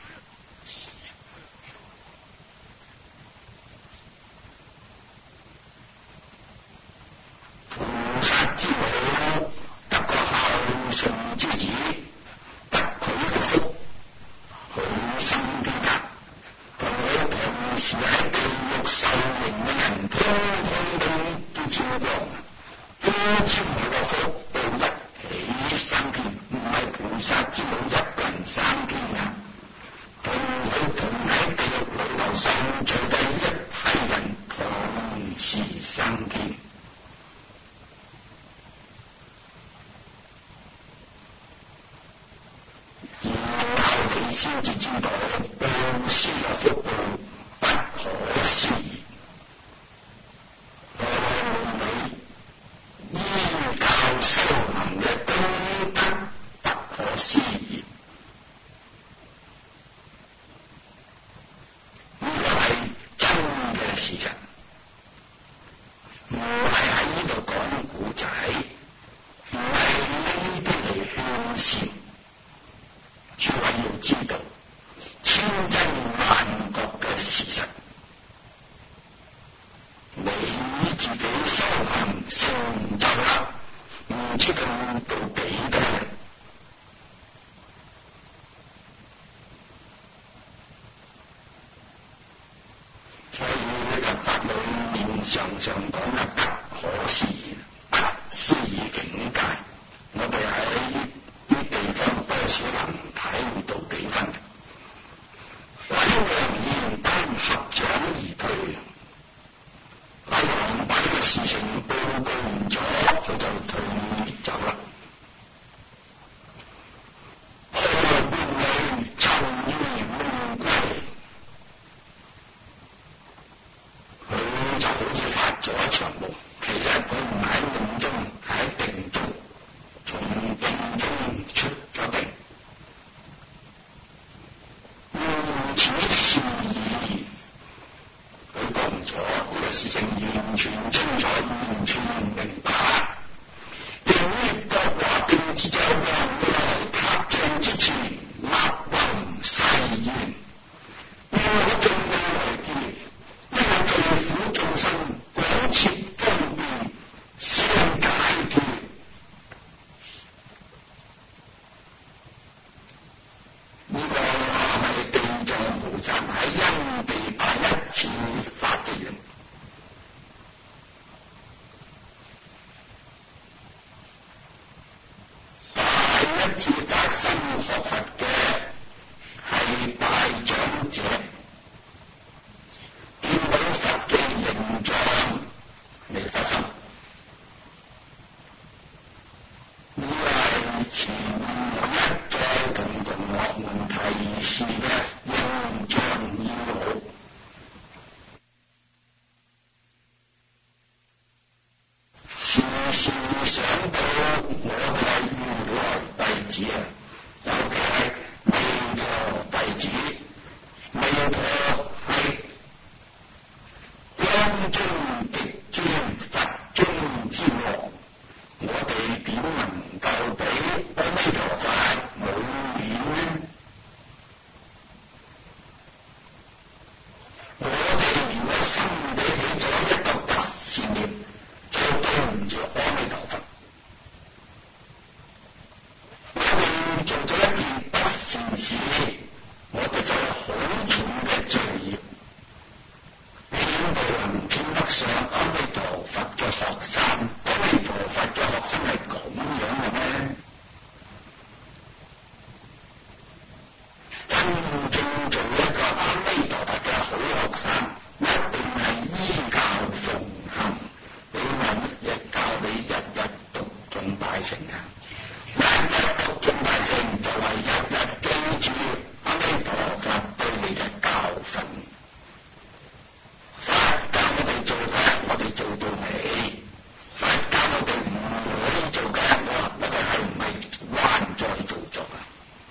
Speaker 1: 菩薩之母得個孝順之子，得佢嘅福。好心機㗎，同佢同時喺地獄受刑嘅人，通通都招光，都招佢個福報一起生天，唔係菩薩之母一個人生天啊！同佢同喺地獄裏頭受罪嘅一批人同時生天。你先至知道布施嘅福報不可思議，你依教修行嘅功德不可思議，呢個係真嘅事實，唔係喺呢度講古仔，唔係呢啲嚟勸善法裏面常常講嘅不可思議、不思議境界，我哋喺呢啲地方多少能體會到幾分。鬼王言單合掌而退，鬼王把呢個事情報告完咗，佢就退走啦。破半裏秋衣夢歸，佢就好似發咗一場夢，其實佢唔喺夢中，喺定中，從定中出咗定。此事已，佢講咗呢個事情完全清楚，完全明白。定於國華定之者，王來塔將之前，立宏誓願，願我眾未來劫，因為罪苦眾生，廣設方便，先解脫。呢個係地藏菩薩喺因地派一次發嘅願。第一次發心學佛嘅係大長者，見到佛嘅形狀嚟發心。呢個係前面我一再同同學們提示嘅形象要好。時時想到我嘅如來弟子啊，尤其係彌陀弟子，彌陀係光中極尊，佛中之王，我哋點能夠比阿彌陀佛冇面呢？我哋如果心裏起咗一個不善念，就對唔住阿彌陀佛。我哋做咗一件不善事，我哋就有好重嘅罪業。邊度能稱得上阿彌陀佛嘅學生？阿彌陀佛嘅學生係咁樣嘅咩？真正做一個阿彌陀佛嘅好學生，一定係依教奉行。你話乜嘢教你日日讀誦大乘啊？日日讀誦大乘就係日日記住阿彌陀佛對你嘅教訓。佛教我哋做嘅，我哋做到尾；佛教我哋唔可以做嘅，我哋係唔係還在做作啊？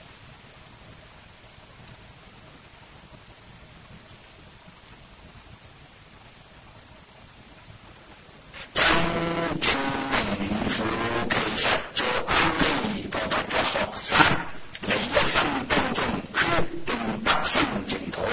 Speaker 1: 真正名副其實做阿彌陀佛嘅學生，你一生當中決定得生淨土。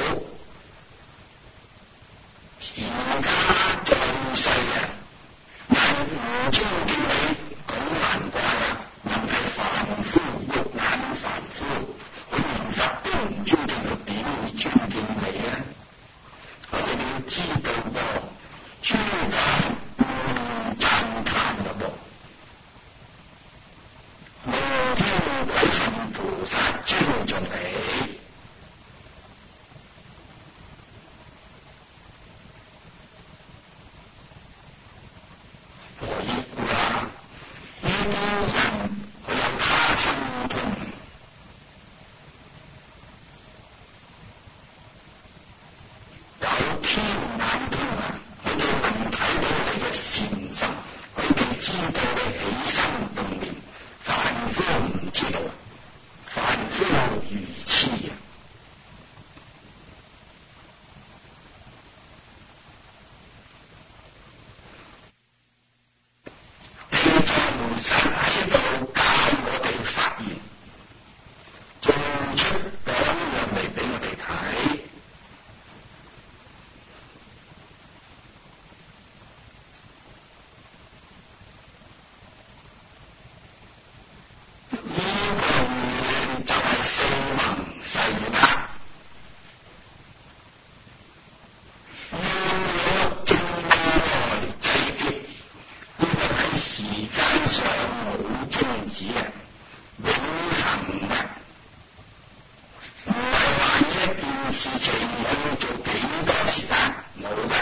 Speaker 1: 而家在世啊，人唔尊敬你，咁難怪啊！人係凡夫，肉眼凡夫，佢連佛都唔尊敬，佢點會尊敬你啊？我哋要知道喎，諸佛唔讚歎嘅噃，無天鬼神菩薩尊重你。何以故啊？呢啲人佢有他心痛，有天眼通啊！佢哋能睇到你嘅善心，佢哋知道你起心動念，凡夫唔知道，凡夫愚痴啊！地藏菩薩喺度教我哋發願，做出榜樣嚟俾我哋睇。呢個願就係四弘。 事情我要做幾多時間？冇嘅，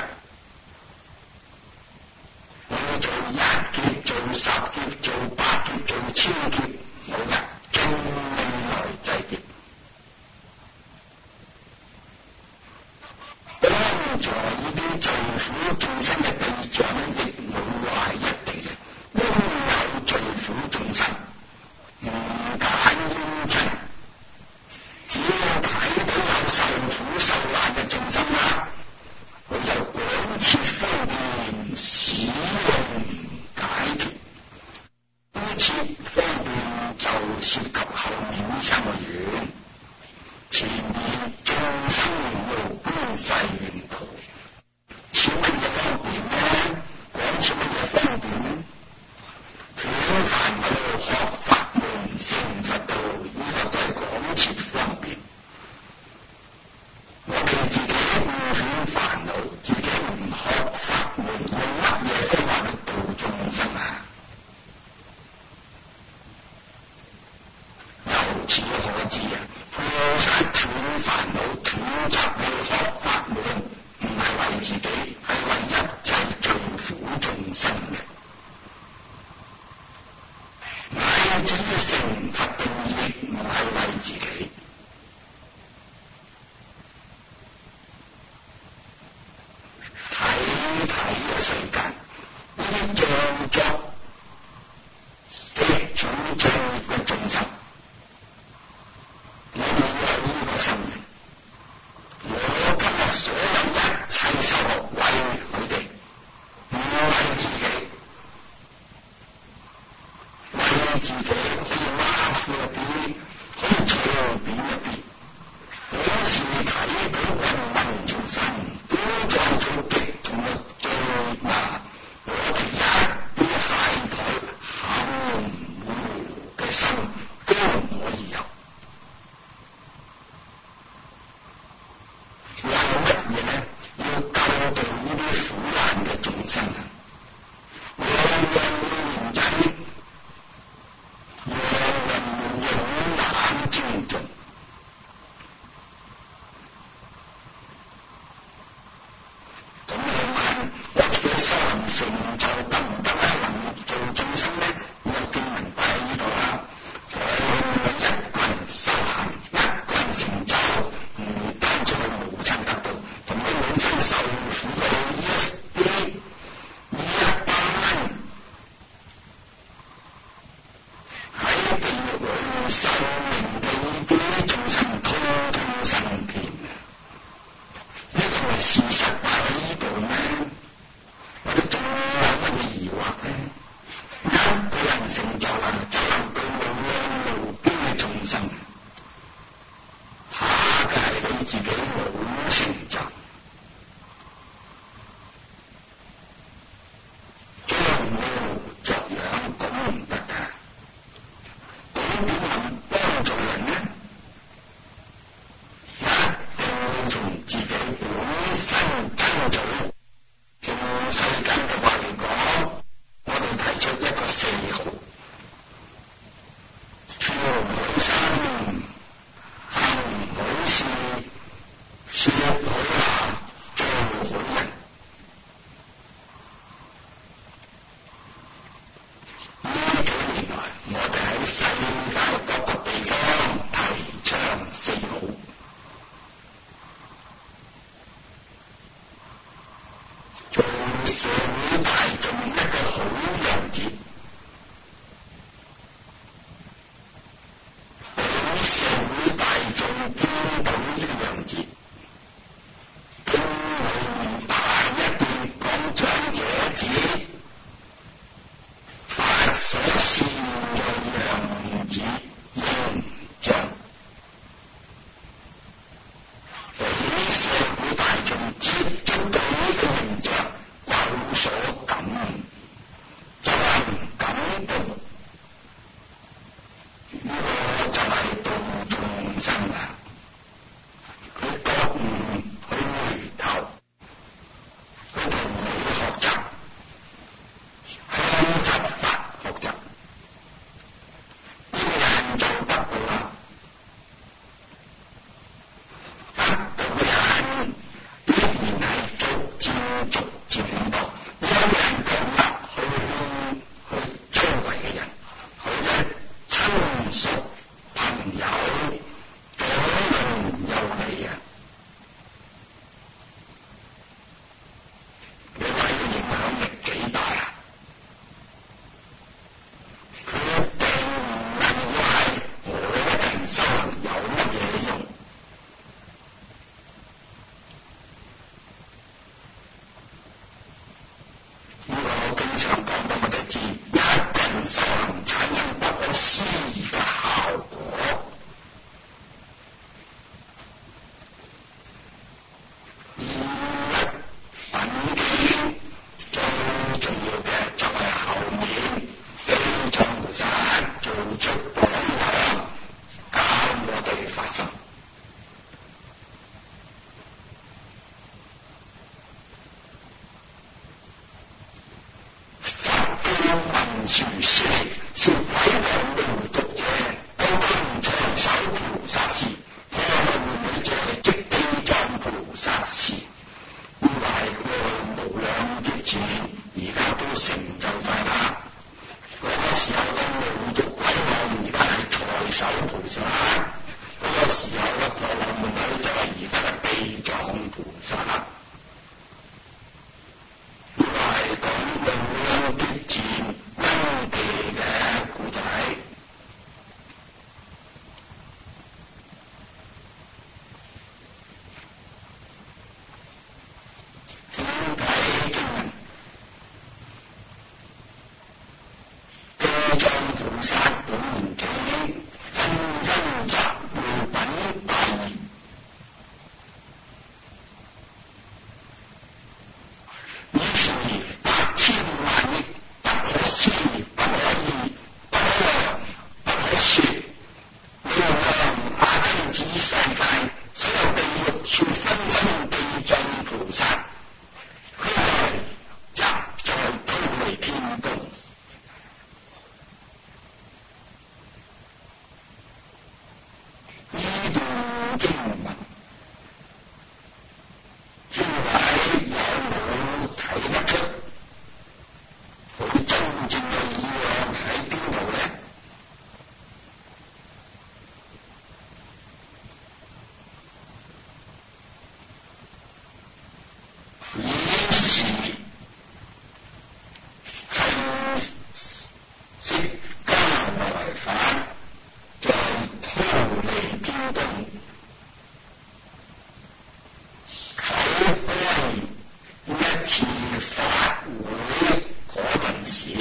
Speaker 1: 我要做1劫、做10劫、做8劫、做1000劫，冇嘅，經未來際劫。幫助呢啲罪苦眾生嘅對象亦冇話係一定嘅，應有罪苦眾生，唔揀應親。只要睇到有受苦受難嘅眾生啦，佢就廣設方便使用解脫。呢設方便就涉及後面呢3個願，前面眾生無邊誓願度，設乜嘢方便呢？廣設乜嘢方便呢？斷煩惱學法門成佛道，呢個都係廣設方便。我哋自己唔斷煩惱，自己唔學法門，用乜嘢方法去度眾生啊？由此可知啊，菩薩斷煩惱、斷習氣學法門，唔係為自己，係為一切罪苦眾生嘅。乃至於成佛道亦唔係為自己。睇嘅世間，呢啲造作極重罪孽嘅眾生，我哋要有呢個心願。我今日所有一切受樂為佢哋，唔為自己，為自己可以馬虎首菩薩，嗰個時候嘅婆羅門女就係而家嘅地藏菩薩。呢個係講無量劫前因地嘅故仔。整體經文，地藏菩薩本願境，分身集會品大言。以是百千萬億不可思議、不可議、不可量、不可說，無量阿僧祇世界所有地獄處分身地藏菩薩，佢來集在忉利天宮。呢段經文，諸位有冇睇得出佢真正嘅意向喺邊度呢？以是係釋迦牟尼佛在忉利天宮啟開一次法會嗰陣時，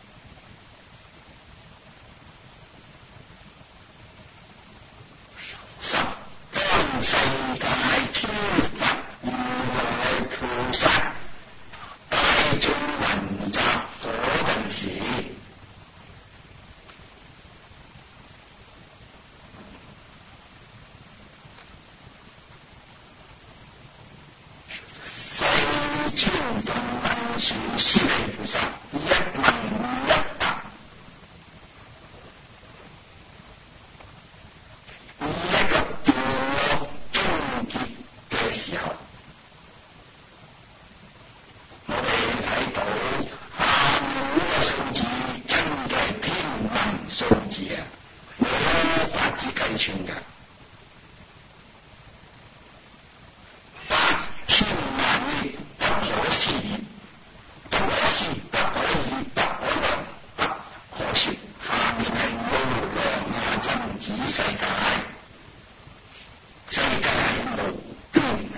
Speaker 1: 十方世界天佛如來菩薩大眾雲集嗰陣時，世尊同文殊師利菩薩一問一答，一個段落終結嘅時候，我哋睇到下面呢個數字真嘅天文數字啊，冇法子計算嘅。千萬億不可思議，不可思，不可議，不可量，不可說。下面係無量阿僧祇世界，世界係無邊，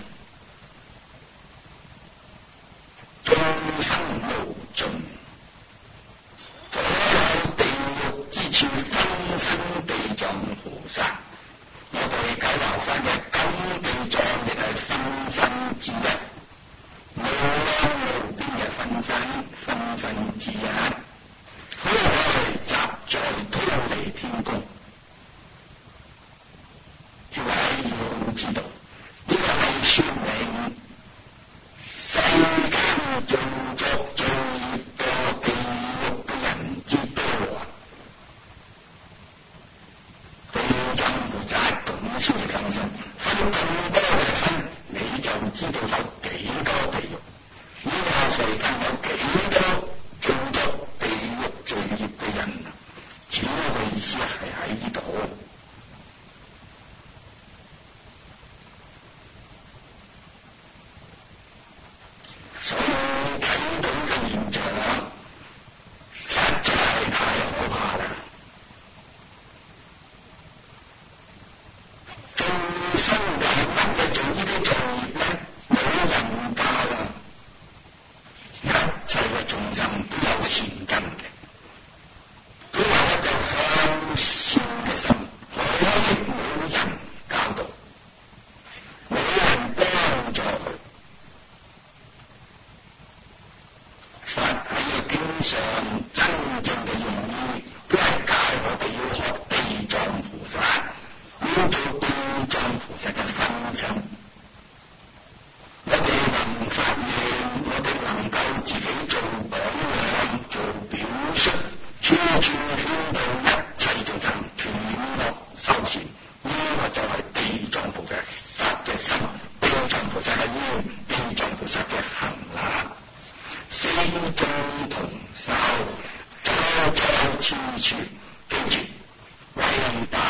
Speaker 1: 眾生無盡，所有地獄之處分身地藏菩薩。我哋九華山嘅金地藏亦係分身之一，無量無邊嘅分身之一，佢係集在忉利天宮。諸位要知道，呢個係說明世間做作罪孽墮地獄嘅人之多啊！地藏菩薩咁先至分身，分咁多嘅身，你就知道有幾多地獄。呢個世間有幾多做作地獄罪孽嘅人，主要嘅意思係喺呢度。所以睇到嘅現象，實在係太可怕啦！眾生為乜嘢做呢啲罪孽呢？冇人教啊！一切嘅眾生都有善根嘅，都有一個向善嘅心，可惜冇人教導，冇人幫助佢。佛喺個經上真正嘅用意，都係教我哋要學地藏菩薩，要做地藏菩薩嘅分身。我哋能發願，我哋能夠自己做榜樣、做表率，處處勸導一切眾生斷惡修善。呢個就係地藏菩薩嘅心，地藏菩薩嘅願，地藏菩薩嘅行啦。四眾同修，在在處處，記住偉大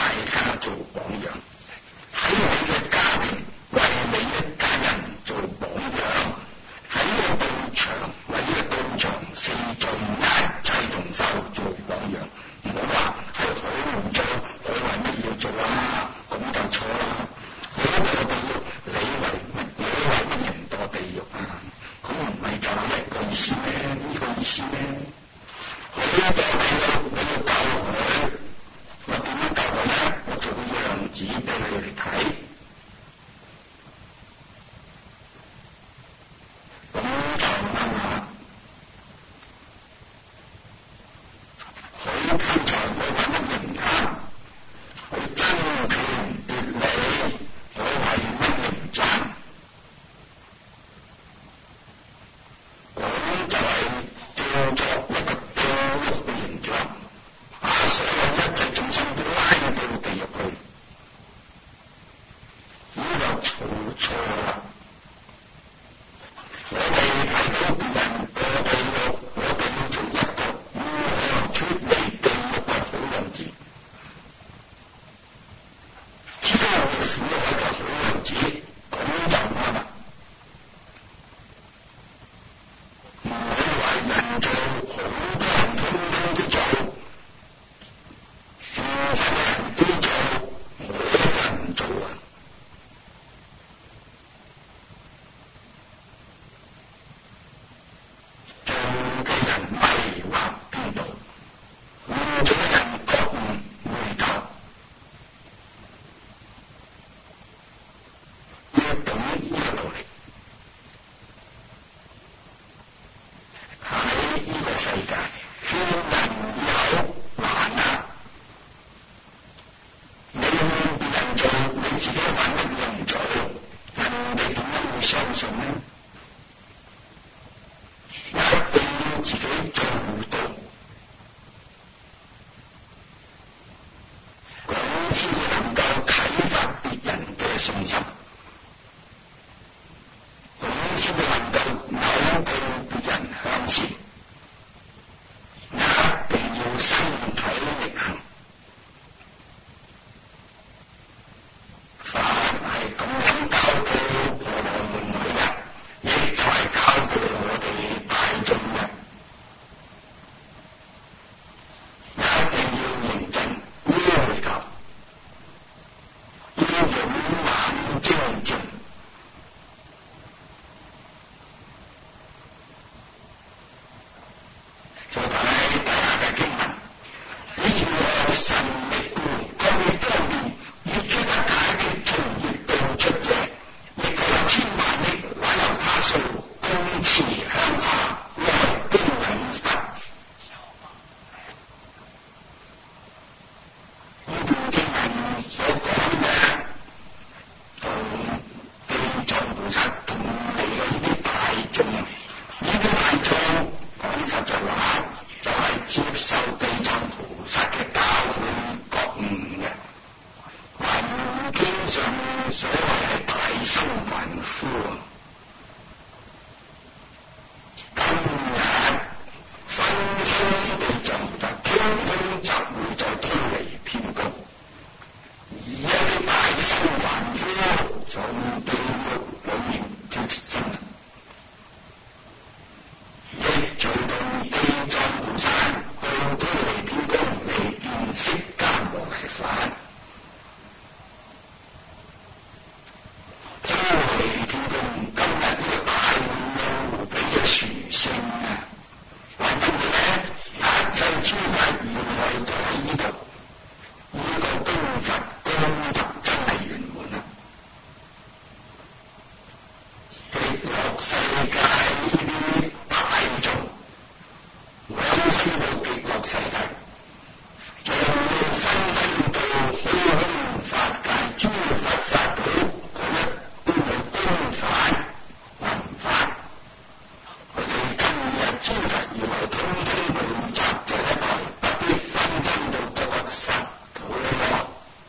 Speaker 1: 自己話乜嘢唔做，人哋點樣會相信呢？一定要自己做到，咁先至能夠啟發別人嘅信心，咁先至能夠扭到別人向前。一定要身體力行，凡係咁樣教導婆羅門女嘅，亦就係教導我哋大眾嘅。一定要認真要求，要勇猛精進。再睇底下嘅經文，你要有神力故，各方面以諸得解的從業道出者，亦有千萬億，乃由他數，共持向下，來供養佛。呢段經文所講嘅，同地藏菩薩同嚟嘅呢啲大眾，呢啲大眾講實在話，就係接受地藏菩薩嘅教誨覺悟嘅，還經上所謂係大生凡夫啊！今日分身地藏菩薩，通通集會在忉利天宮，而一啲大生凡夫從地獄裏面脱身，亦隨同地藏菩薩到忉利天宮嚟見釋迦牟尼佛。忉利天宮今日呢個大無比嘅殊勝啊！還乜嘢呢？一切諸法如來都喺呢度，呢個供佛功德真係圓滿啊！極樂世界呢啲大眾往生到極樂世界，仲要分身到虛空法界諸佛剎土嗰一般嘅公法、雲法，佢哋今日諸佛如來通通共集在一台，不必分身到各個剎土咯。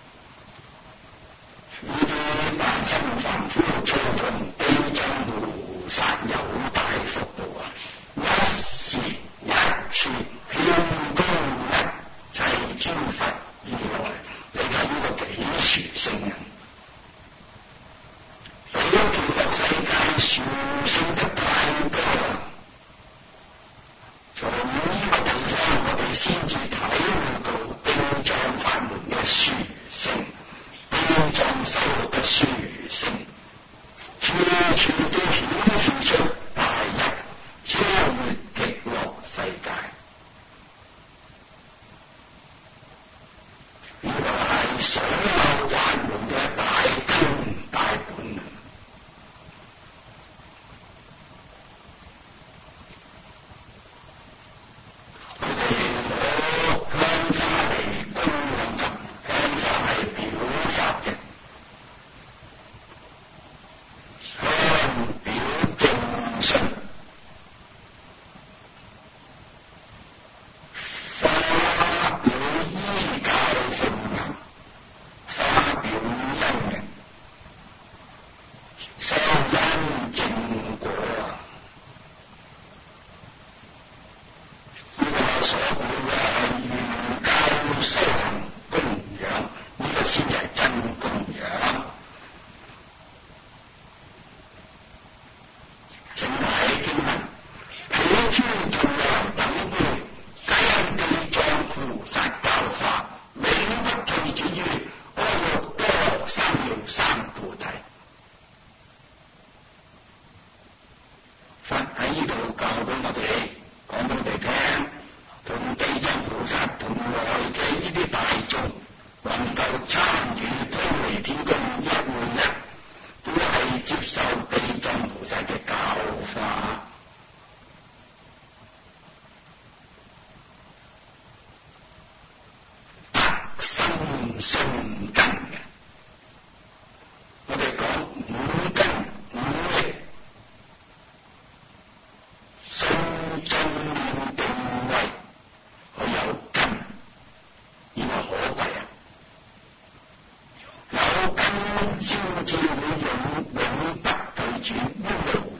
Speaker 1: 呢啲大生凡夫隨同地藏菩薩有大福報啊！一時一處遍供一切諸佛如來，你睇呢個幾殊勝啊！比極樂世界殊勝得太多啦！從呢個地方，我哋先至體會到地藏法門嘅殊勝，地藏修嘅殊勝，處處都顯示出大一超越極樂世界。呢個係所有法門嘅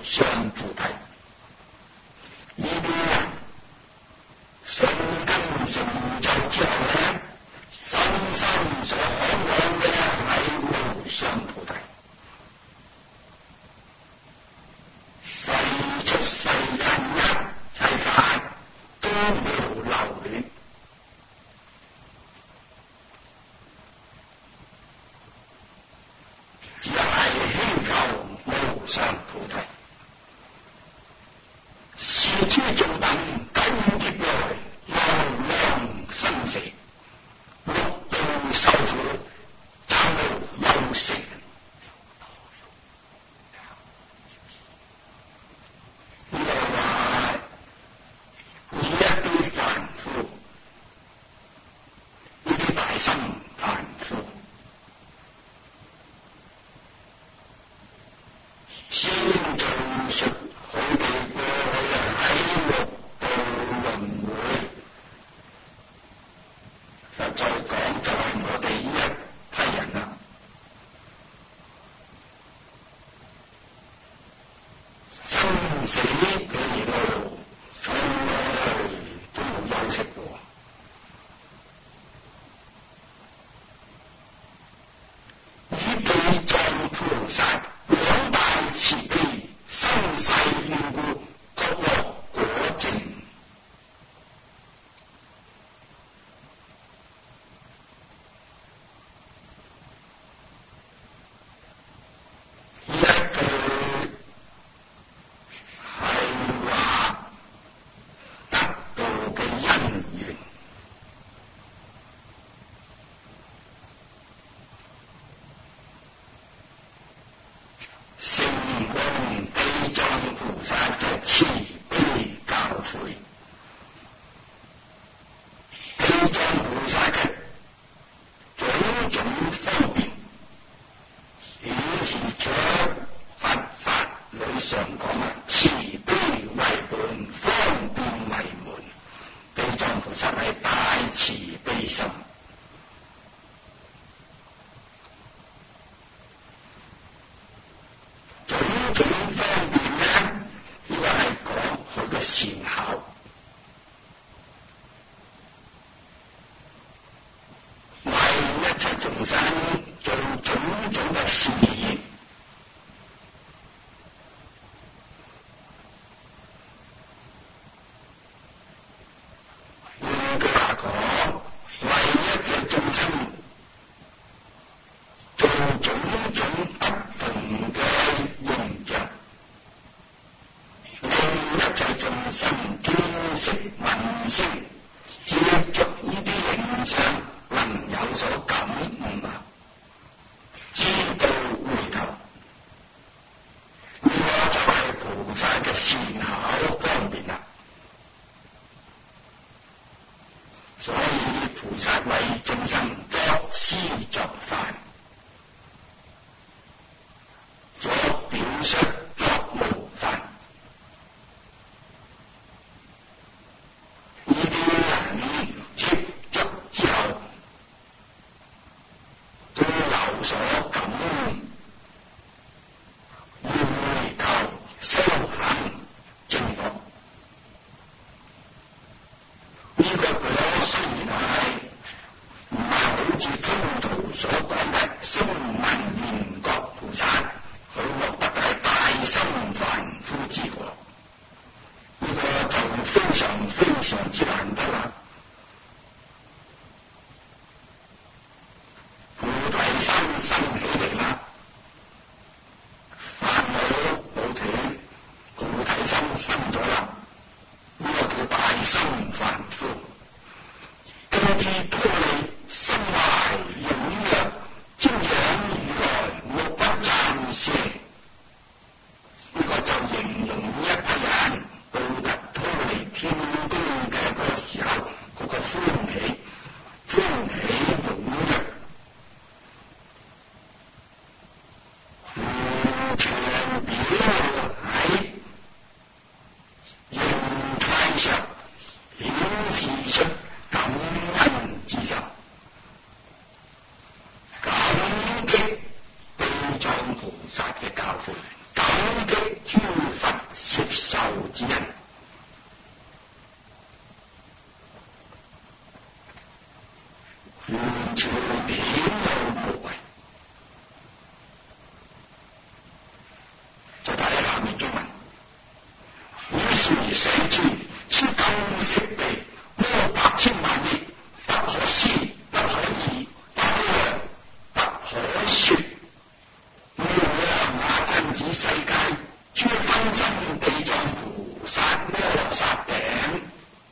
Speaker 1: 上菩提。呢啲人信根成就之後呢，真心所渴望嘅係無上菩提。世出世間一切法都無留戀，只係希求無上菩提。是諸眾等久劫來流浪生死，六道受苦，暫無休息。呢個話呢一啲凡夫，呢啲大心凡夫，先做出佢哋過去喺六道輪迴，實在講就係我哋呢一批人啦。生死嘅路從來都冇休息過，以地藏菩薩廣大慈悲，生世緣故，各獲果證。呢一句係話得道嘅因緣，承蒙地藏菩薩嘅慈悲教誨，地藏菩薩嘅種種方便，顯示出佛法裏上講嘅慈悲為本，方便為門。地藏菩薩係大慈悲心。種種方面呢，呢個係講佢嘅善巧，為一切眾生做種種嘅事業。換句話講，為一切眾生做種種不同嘅形象，令一切眾生見識聞聲，接觸呢啲形象，能有所感悟啊，知道回頭。呢個就係菩薩嘅善巧方便啦。所以菩薩為眾生作詩作範，作表率，作模範。呢啲人接觸之後都有所感悟，要回頭修行正覺。呢個果雖然唔係好似通途所講嘅聲聞緣覺菩薩，佢獲得係大心凡夫之果，呢個就非常非常之難得啦。菩提心生起嚟啦，煩惱冇斷，菩提心生咗啦，呢個叫大心凡夫。根知脫離心懷踴躍，瞻仰如來目不暫時。呢個就形容一批人到達脫離天宮嘅嗰個時候，嗰個歡喜踴躍。完全表喺形態上顯示出感恩之心，感激地藏菩薩嘅教誨，感激諸佛說，無量瓦真子世界諸分身地藏菩薩摩訶薩頂，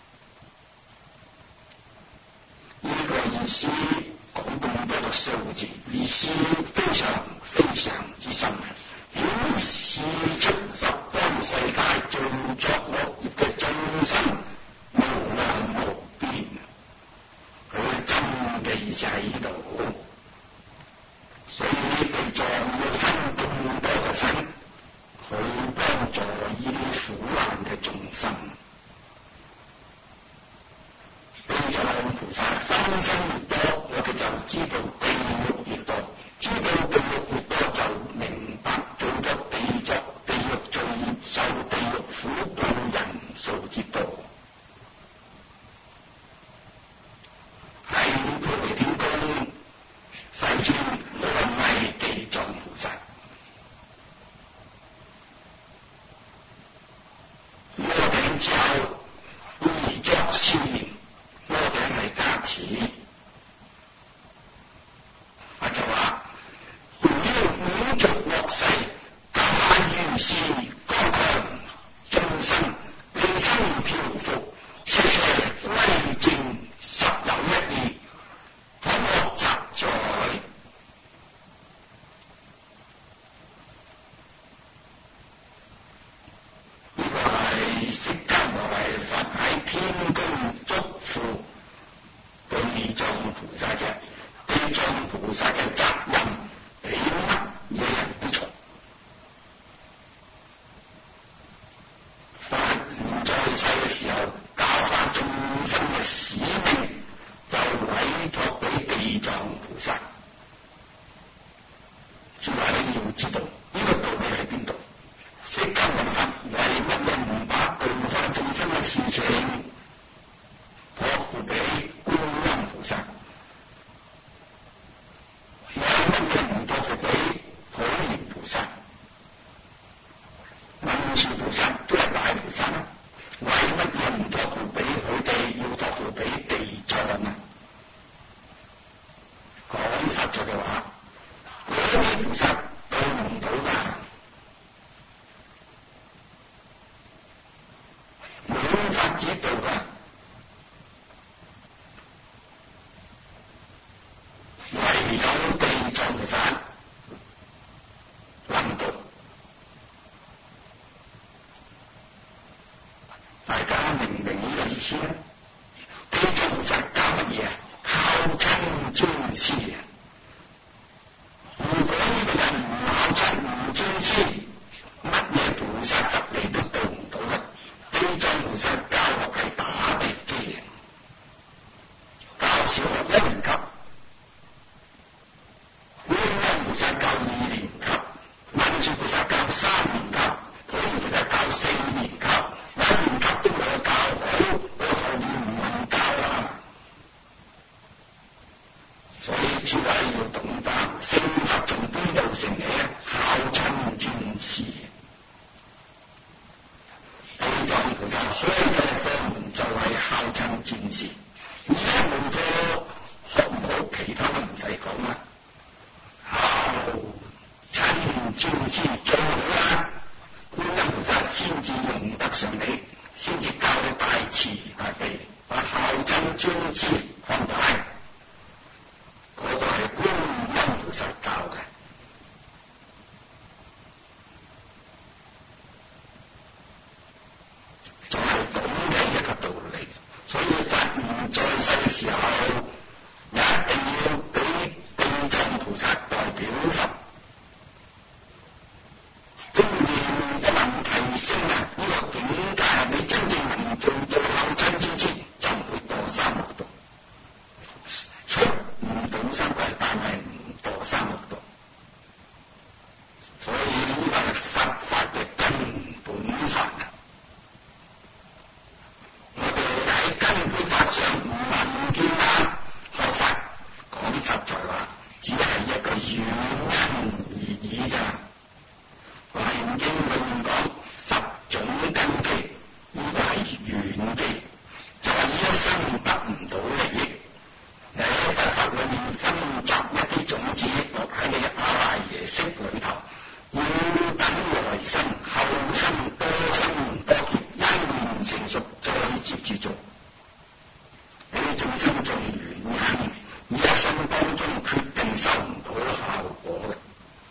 Speaker 1: 呢個意思講咁多個數字，意思非常非常之深，顯示出十方世界造作惡業嘅眾生無量無邊，佢嘅真理就喺度。所以地藏要分咁多個身去幫助呢啲苦難嘅眾生。地藏菩薩分身越多，我哋就知道地獄越多，知道地獄越多就明白做咗地獄罪業受地獄苦報人數之多。喺菩提天宮世尊兩位地藏菩薩，摩頂之後而作笑言，摩頂係加持，就話如五濁惡世，教化如是剛強眾生，令生漂伏，切切威正實有一義，可惡雜在。呢個係釋迦牟尼佛喺天宮囑咐地藏菩薩嘅，地藏菩薩嘅責任比乜嘢人都重。凡唔在世嘅時候教化眾生嘅使命，就委託俾地藏菩薩。所以話你要知道呢個道理喺邊度？釋迦牟尼佛為乜嘢唔把度化眾生嘅事情託付俾觀音菩薩？為乜嘢唔託付俾普賢菩薩？文殊菩薩都係大菩薩啦，為乜嘢唔託付俾佢哋，要託付俾地藏啊？講實在嘅話，嗰啲菩薩到唔到㗎，冇法子到㗎。唯有地藏菩薩能到。大家明唔明呢個意思咧？地藏菩薩教乜嘢啊？孝親尊師啊！如果呢個人唔孝親唔尊師，乜嘢菩薩佛理都到唔到啦。地藏菩薩教學係打地基嘅，教小學1年級，觀音菩薩教2年級，文殊菩薩教3年級，普賢菩薩教4年級，1年級都冇教好，到後面唔肯教啦。所以諸位要懂得聖佛從邊度成起啊？孝親尊師。地藏菩薩開嘅課門就係孝親尊師。呢一門課學唔好，其他都唔使講啦。孝親尊師最好啦，觀音菩薩先至用得上你，先至教你大慈大悲，把孝親尊師放大。嗰個係觀音菩薩教嘅，就係咁嘅一個道理。所以佛唔在世嘅時候，一定要俾地藏菩薩代表佛。經驗一能提升啊，呢個境界你真正能做到孝親尊師，就唔會墮三惡道。 息裏頭，要等來生後生多生多劫，一年成熟再接住做。你眾生種原因，一生當中決定收唔到效果嘅。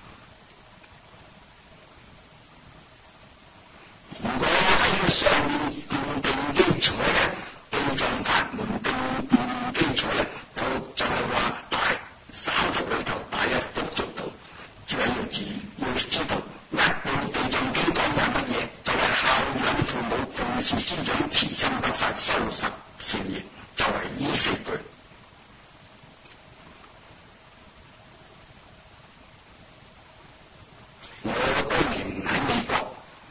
Speaker 1: 如果喺上面奠定基礎咧，地藏法門奠定基礎咧，就係話三福裏頭第一福做到，最緊要知道一部地藏經講緊乜嘢，就係孝養父母、奉事師長、慈心不殺、修十善業，就係呢四句。我當年喺美國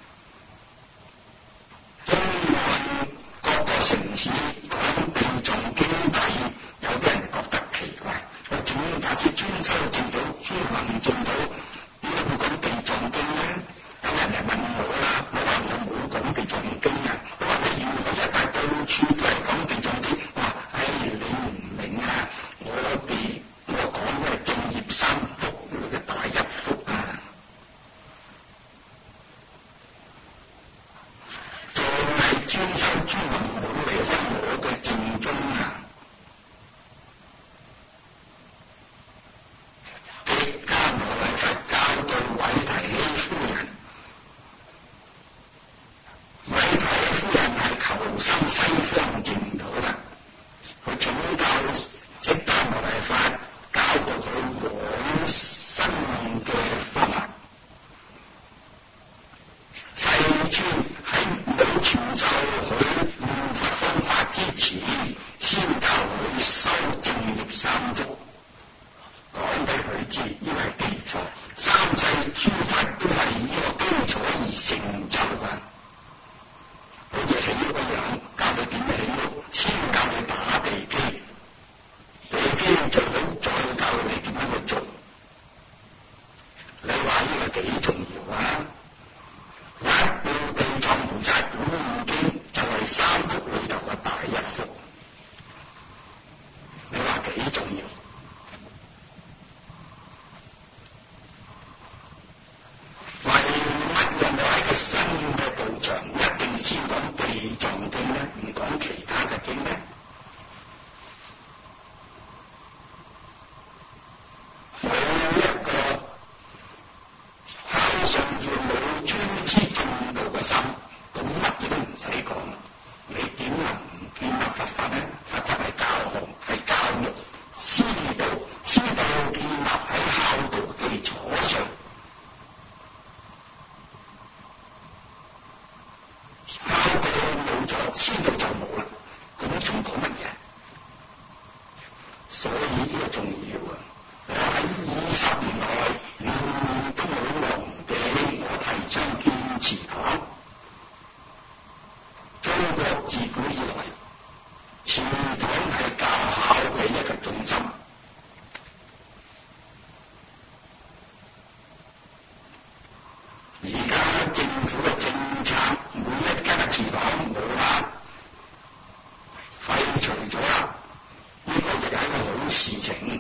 Speaker 1: 東岸各個城市講地藏經題，有啲人覺得奇怪，我點解先專修正道、專行正道，點解會講地藏經呢？有人嚟問我啦，我話我冇講地藏經啊，我話你如果一帶到處都係講地藏經，我話你唔明啊，我講嘅係正業三福裏嘅第一福啊，仲係專修專行冇離開我嘅正宗啊！釋迦牟尼佛教導韋提希夫人，韋提希夫人係求生西方淨土啦，佢請教釋迦牟尼佛教導佢往生嘅方法。世尊喺冇傳授佢念佛方法之前，先教佢修正業三福，講俾佢知呢個係基礎，三世諸法都係呢個基礎而成就㗎。好似起屋一樣，教你點起屋，先教你打地基，地基做好，再教你點樣去做。你話呢個幾重要啊？一部地藏菩薩本願經就係三福裏頭嘅第一福，你話幾重要？為乜嘢我喺個新嘅道場一定先講地藏經呢？唔講其他嘅經呢？冇一個孝順父母、尊師重道嘅心，咁乜嘢都唔使講。你點能唔建立佛法呢？佛法係教學，係教育，師道建立喺孝道基礎上。孝道冇咗，師道就冇啦。咁仲講乜嘢？所以呢個重要啊！我喺20年內年年都冇忘記我提倡建祠堂。中國自古以來，祠堂係教孝嘅一個重心。而家政府嘅政策，每一間嘅祠堂冇啦，廢除咗啦，呢個亦係一個好事情。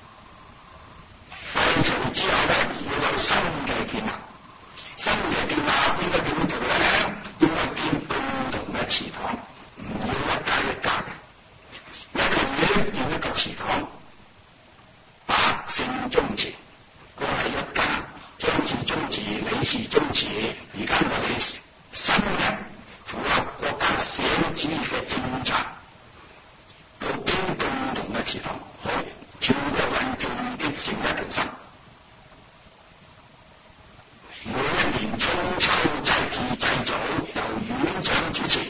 Speaker 1: 廢除之後咧，要有新嘅建立，新嘅建立應該點做咧？應該建共同嘅祠堂，唔要一家一家嘅，一個院建一個祠堂，百姓宗祠，嗰係一家。張氏宗祠、李氏宗祠，而家我哋新嘅符合國家社會主義嘅政策，到經共同嘅祠堂，好全國人仲結成一條心。每一年中秋祭祀祭祖由院長主持，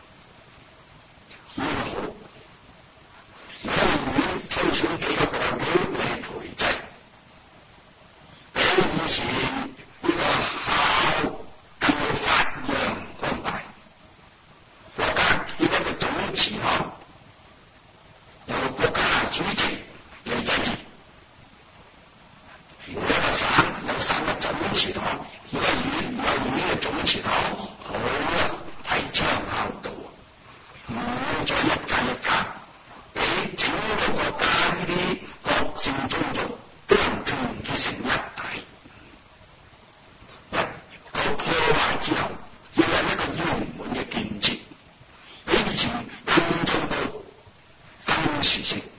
Speaker 1: 呢個好。每院推選幾個代表嚟陪祭。以前呢個孝更要發揚光大，國家建一個總祠堂，由國家主席嚟祭祀。如果一個省有省嘅總祠堂，如果縣有縣嘅總祠堂，好啊，提倡孝道，唔好再一家一家，俾整個國家呢啲各姓宗族都能團結成一體。 些。